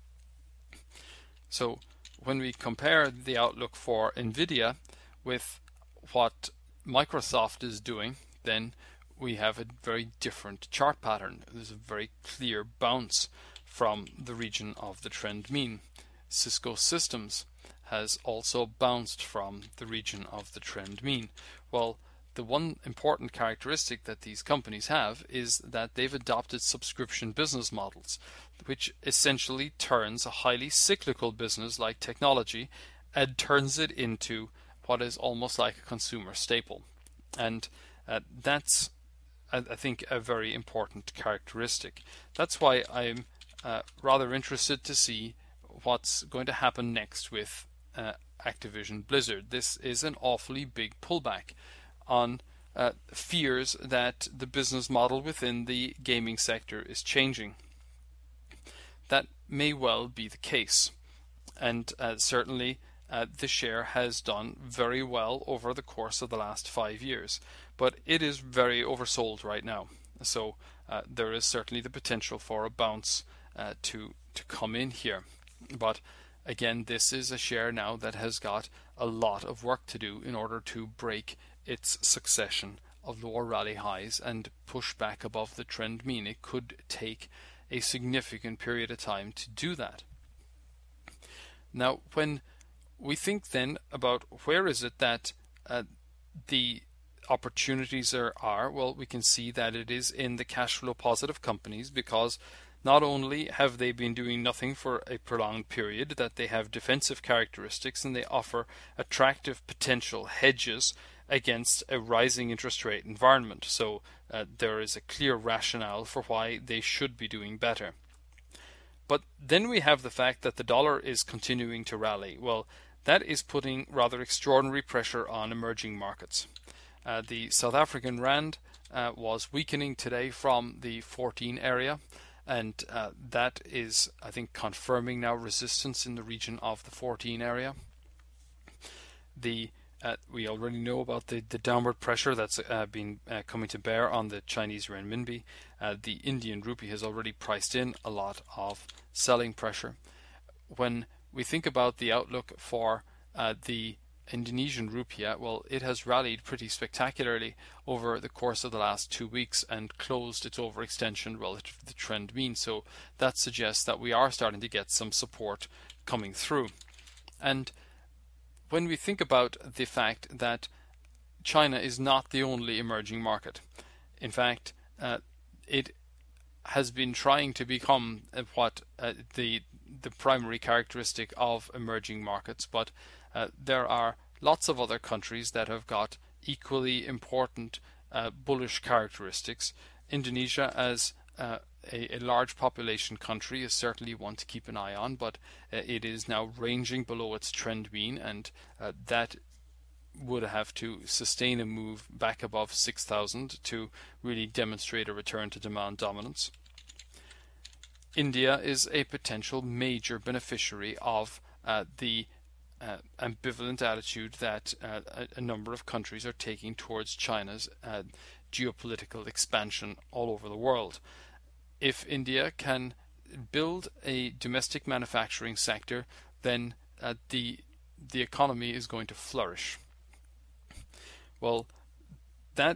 So when we compare the outlook for Nvidia with what Microsoft is doing, then we have a very different chart pattern. There's a very clear bounce from the region of the trend mean. Cisco Systems has also bounced from the region of the trend mean. Well, the one important characteristic that these companies have is that they've adopted subscription business models, which essentially turns a highly cyclical business like technology and turns it into what is almost like a consumer staple. And uh, that's, I, I think, a very important characteristic. That's why I'm uh, rather interested to see what's going to happen next with uh, Activision Blizzard. This is an awfully big pullback on uh, fears that the business model within the gaming sector is changing. That may well be the case, and uh, certainly uh, the share has done very well over the course of the last five years, but it is very oversold right now. So uh, there is certainly the potential for a bounce uh, to to come in here, but again, this is a share now that has got a lot of work to do in order to break its succession of lower rally highs and push back above the trend mean. It could take a significant period of time to do that. Now, when we think then about where is it that uh, the opportunities are, are, well, we can see that it is in the cash flow positive companies, because not only have they been doing nothing for a prolonged period, that they have defensive characteristics and they offer attractive potential hedges against a rising interest rate environment. So uh, there is a clear rationale for why they should be doing better. But then we have the fact that the dollar is continuing to rally. Well, that is putting rather extraordinary pressure on emerging markets. Uh, the South African rand uh, was weakening today from the fourteen area, and uh, that is, I think, confirming now resistance in the region of the fourteen area. The Uh, we already know about the, the downward pressure that's uh, been uh, coming to bear on the Chinese renminbi. Uh, the Indian rupee has already priced in a lot of selling pressure. When we think about the outlook for uh, the Indonesian rupiah, well, it has rallied pretty spectacularly over the course of the last two weeks and closed its overextension relative to the trend mean. So that suggests that we are starting to get some support coming through. And when we think about the fact that China is not the only emerging market, in fact, uh, it has been trying to become what uh, the the primary characteristic of emerging markets, but uh, there are lots of other countries that have got equally important uh, bullish characteristics. Indonesia, as uh, A, a large population country, is certainly one to keep an eye on, but uh, it is now ranging below its trend mean, and uh, that would have to sustain a move back above six thousand to really demonstrate a return to demand dominance. India is a potential major beneficiary of uh, the uh, ambivalent attitude that uh, a, a number of countries are taking towards China's uh, geopolitical expansion all over the world. If India can build a domestic manufacturing sector, then uh, the the economy is going to flourish. Well, that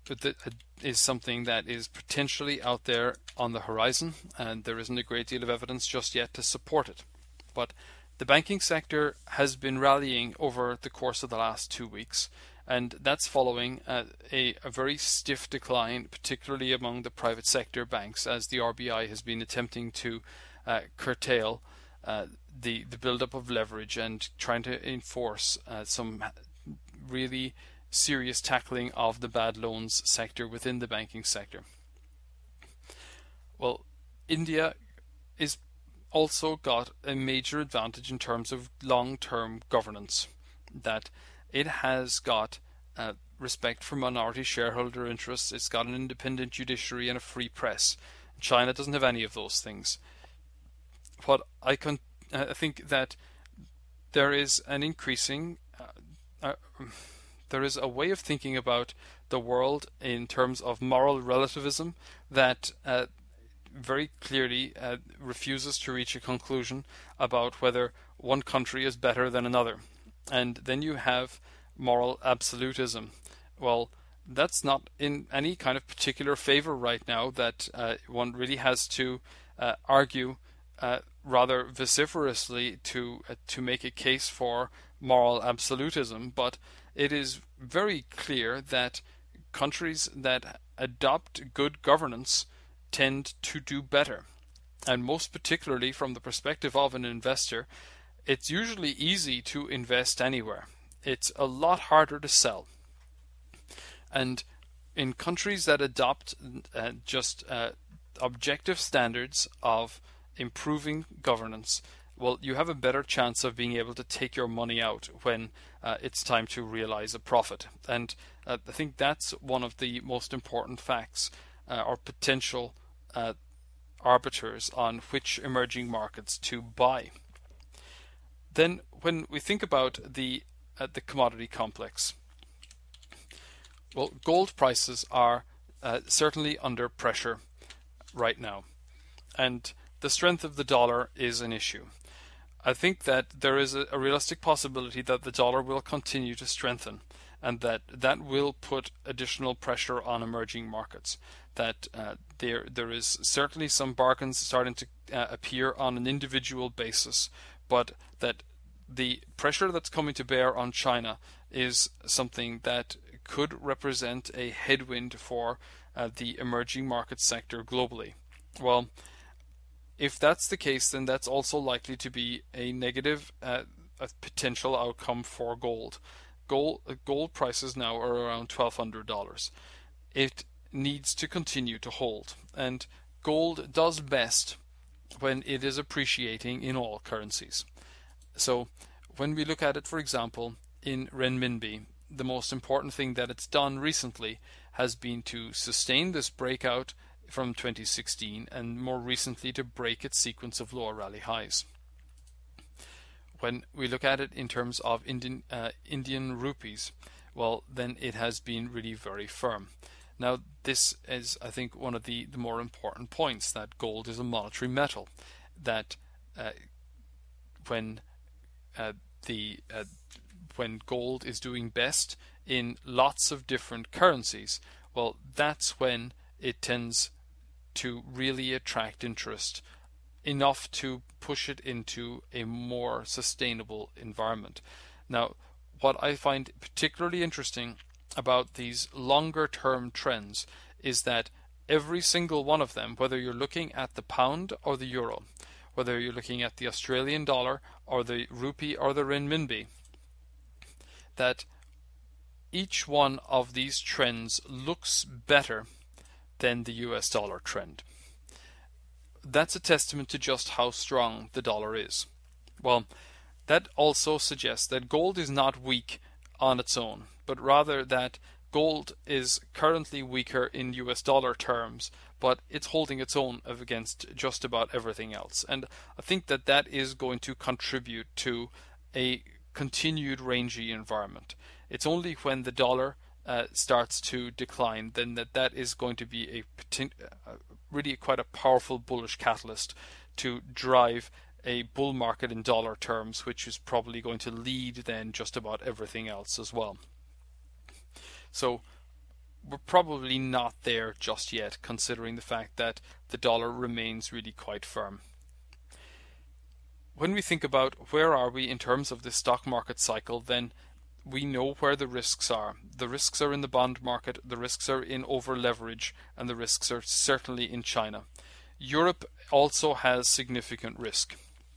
is something that is potentially out there on the horizon, and there isn't a great deal of evidence just yet to support it. But the banking sector has been rallying over the course of the last two weeks, and that's following uh, a, a very stiff decline, particularly among the private sector banks, as the R B I has been attempting to uh, curtail uh, the the buildup of leverage and trying to enforce uh, some really serious tackling of the bad loans sector within the banking sector. Well, India is also got a major advantage in terms of long-term governance, that it has got uh, respect for minority shareholder interests, it's got an independent judiciary and a free press. China doesn't have any of those things. What I can, uh, I think that there is an increasing uh, uh, there is a way of thinking about the world in terms of moral relativism that uh, very clearly uh, refuses to reach a conclusion about whether one country is better than another. And then you have moral absolutism. Well, that's not in any kind of particular favor right now, that uh, one really has to uh, argue uh, rather vociferously to uh, to make a case for moral absolutism. But it is very clear that countries that adopt good governance tend to do better. And most particularly from the perspective of an investor, it's usually easy to invest anywhere. It's a lot harder to sell. And in countries that adopt uh, just uh, objective standards of improving governance, well, you have a better chance of being able to take your money out when uh, it's time to realize a profit. And uh, I think that's one of the most important facts uh, or potential uh, arbiters on which emerging markets to buy. Then when we think about the uh, the commodity complex, well, gold prices are uh, certainly under pressure right now, and the strength of the dollar is an issue. I think that there is a, a realistic possibility that the dollar will continue to strengthen, and that that will put additional pressure on emerging markets. That uh, there there is certainly some bargains starting to uh, appear on an individual basis, but that the pressure that's coming to bear on China is something that could represent a headwind for uh, the emerging market sector globally. Well, if that's the case, then that's also likely to be a negative uh, a potential outcome for gold. Gold gold prices now are around twelve hundred dollars. It needs to continue to hold, and gold does best when it is appreciating in all currencies. So when we look at it, for example, in renminbi, the most important thing that it's done recently has been to sustain this breakout from twenty sixteen, and more recently to break its sequence of lower rally highs. When we look at it in terms of Indian uh, Indian rupees, well, then it has been really very firm. Now, this is, I think, one of the, the more important points, that gold is a monetary metal, that uh, when uh, the uh, when gold is doing best in lots of different currencies, well, that's when it tends to really attract interest enough to push it into a more sustainable environment. Now, what I find particularly interesting about these longer term trends is that every single one of them, whether you're looking at the pound or the euro, whether you're looking at the Australian dollar or the rupee or the renminbi, that each one of these trends looks better than the U S dollar trend. That's a testament to just how strong the dollar is. Well, that also suggests that gold is not weak on its own, but rather that gold is currently weaker in U S dollar terms, but it's holding its own against just about everything else. And I think that that is going to contribute to a continued rangy environment. It's only when the dollar uh, starts to decline then that that is going to be a uh, really quite a powerful bullish catalyst to drive a bull market in dollar terms, which is probably going to lead then just about everything else as well. So we're probably not there just yet, considering the fact that the dollar remains really quite firm. When we think about where are we in terms of the stock market cycle, then we know where the risks are. The risks are in the bond market, the risks are in over leverage, and the risks are certainly in China. Europe also has significant risk,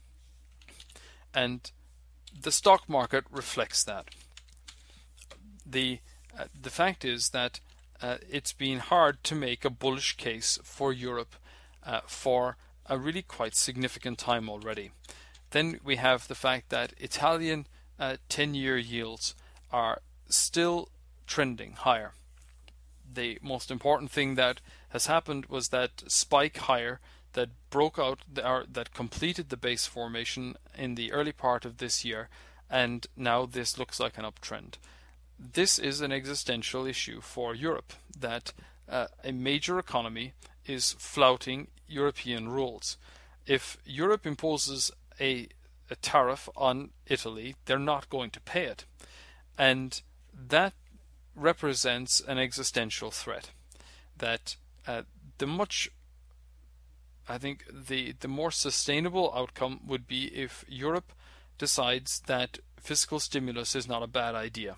and the stock market reflects that. The uh, the fact is that uh, it's been hard to make a bullish case for Europe uh, for a really quite significant time already. Then we have the fact that Italian uh, ten-year yields are still trending higher. The most important thing that has happened was that spike higher that broke out, or that completed the base formation in the early part of this year, and now this looks like an uptrend. This is an existential issue for Europe, that uh, a major economy is flouting European rules. If Europe imposes a, a tariff on Italy, they're not going to pay it. And that represents an existential threat. That uh, the much, I think the, the more sustainable outcome would be if Europe decides that fiscal stimulus is not a bad idea.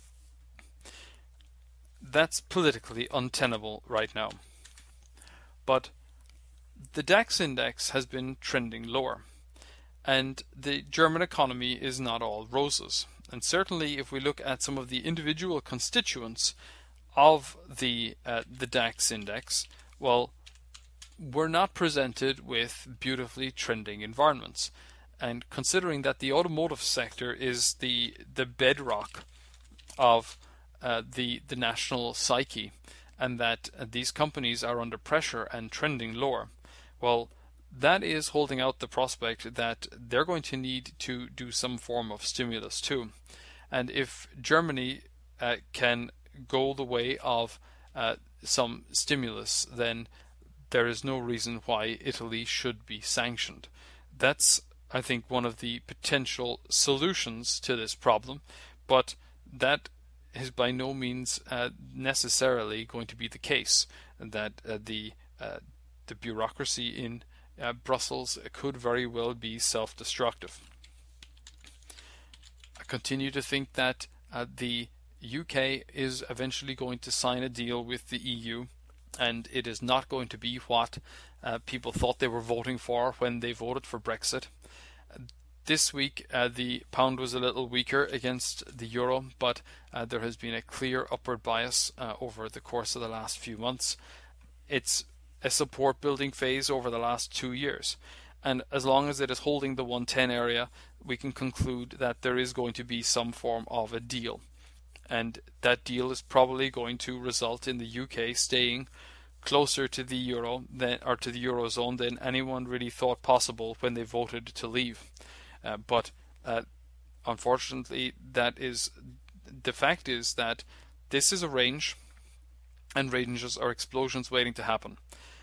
That's politically untenable right now. But the DAX index has been trending lower, and the German economy is not all roses. And certainly if we look at some of the individual constituents of the uh, the DAX index, well, we're not presented with beautifully trending environments. And considering that the automotive sector is the the bedrock of uh, the the national psyche, and that uh, these companies are under pressure and trending lower, well, that is holding out the prospect that they're going to need to do some form of stimulus too. And if Germany uh, can go the way of uh, some stimulus, then there is no reason why Italy should be sanctioned. That's, I think, one of the potential solutions to this problem, but that is by no means uh, necessarily going to be the case, that uh, the uh, the bureaucracy in uh, Brussels could very well be self-destructive. I continue to think that uh, the U K is eventually going to sign a deal with the E U, and it is not going to be what uh, people thought they were voting for when they voted for Brexit. This week uh, the pound was a little weaker against the euro, but uh, there has been a clear upward bias uh, over the course of the last few months. It's a support building phase over the last two years, and as long as it is holding the one ten area, we can conclude that there is going to be some form of a deal, and that deal is probably going to result in the U K staying closer to the euro than or to the eurozone than anyone really thought possible when they voted to leave. Uh, but uh, unfortunately, that is the fact is that this is a range, and ranges are explosions waiting to happen.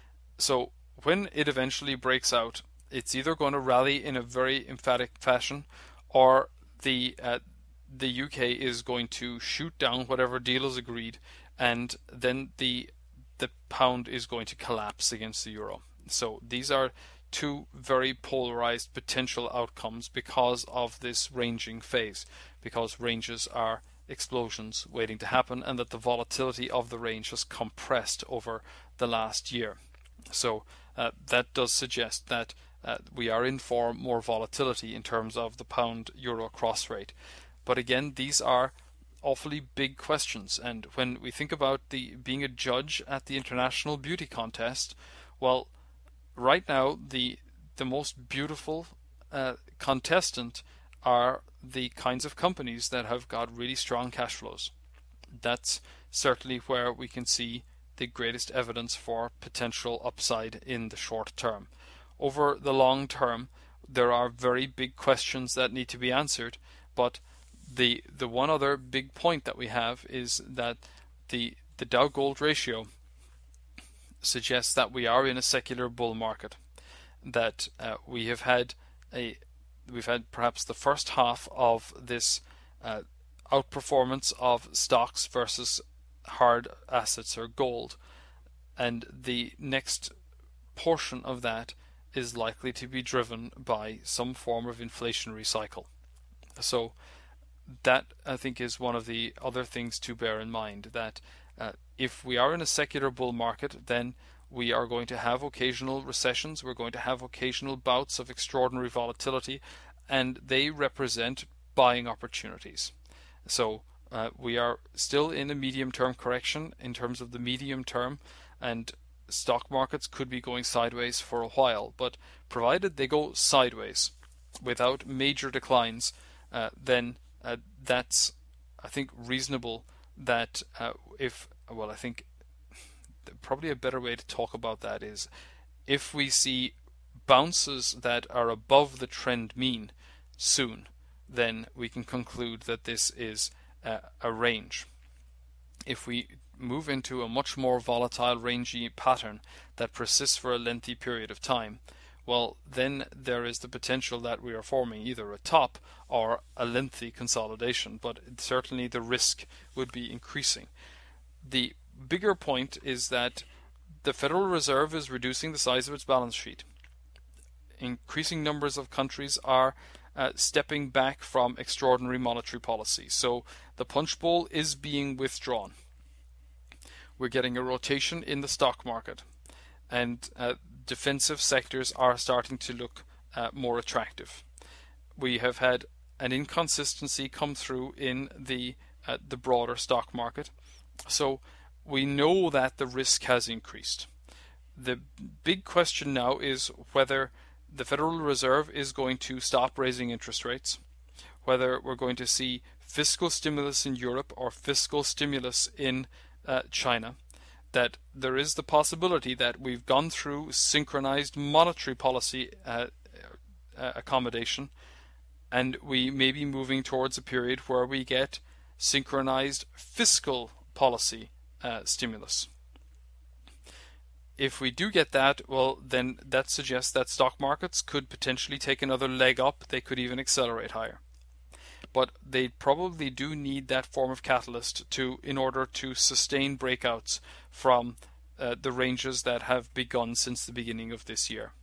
So when it eventually breaks out, it's either going to rally in a very emphatic fashion, or the uh, the U K is going to shoot down whatever deal is agreed, and then the the pound is going to collapse against the euro. So these are two very polarized potential outcomes because of this ranging phase, because ranges are explosions waiting to happen, and that the volatility of the range has compressed over the last year. So uh, that does suggest that uh, we are in for more volatility in terms of the pound euro cross rate. But again, these are awfully big questions, and when we think about the being a judge at the International Beauty Contest, well, right now the the most beautiful uh, contestant are the kinds of companies that have got really strong cash flows. That's certainly where we can see the greatest evidence for potential upside in the short term. Over the long term, there are very big questions that need to be answered, but the the one other big point that we have is that the the Dow Gold ratio suggests that we are in a secular bull market, that uh, we have had a we've had perhaps the first half of this uh, outperformance of stocks versus hard assets or gold, and the next portion of that is likely to be driven by some form of inflationary cycle. So that, I think, is one of the other things to bear in mind, that uh, if we are in a secular bull market, then we are going to have occasional recessions, we're going to have occasional bouts of extraordinary volatility, and they represent buying opportunities. So uh, we are still in a medium-term correction in terms of the medium term, and stock markets could be going sideways for a while, but provided they go sideways without major declines, uh, then uh, that's, I think, reasonable that uh, if, well, I think probably a better way to talk about that is if we see bounces that are above the trend mean soon, then we can conclude that this is uh, a range. If we move into a much more volatile, rangy pattern that persists for a lengthy period of time, well, then there is the potential that we are forming either a top or a lengthy consolidation, but certainly the risk would be increasing. The bigger point is that the Federal Reserve is reducing the size of its balance sheet. Increasing numbers of countries are uh, stepping back from extraordinary monetary policy. So the punch bowl is being withdrawn. We're getting a rotation in the stock market, and uh, defensive sectors are starting to look uh, more attractive. We have had an inconsistency come through in the uh, the broader stock market. So we know that the risk has increased. The big question now is whether the Federal Reserve is going to stop raising interest rates, whether we're going to see fiscal stimulus in Europe or fiscal stimulus in uh, China, that there is the possibility that we've gone through synchronized monetary policy uh, uh, accommodation, and we may be moving towards a period where we get synchronized fiscal policy uh, stimulus. If we do get that, well, then that suggests that stock markets could potentially take another leg up. They could even accelerate higher. But they probably do need that form of catalyst to, in order to sustain breakouts from uh, the ranges that have begun since the beginning of this year.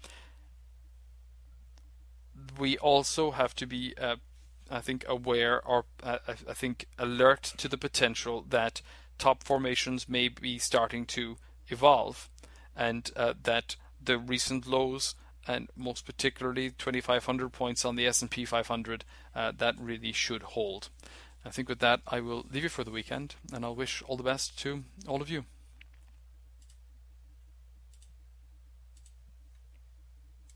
We also have to be, uh, I think, aware or uh, I think alert to the potential that top formations may be starting to evolve, and uh, that the recent lows, and most particularly twenty-five hundred points on the S and P five hundred, uh, that really should hold. I think with that I will leave you for the weekend, and I'll wish all the best to all of you.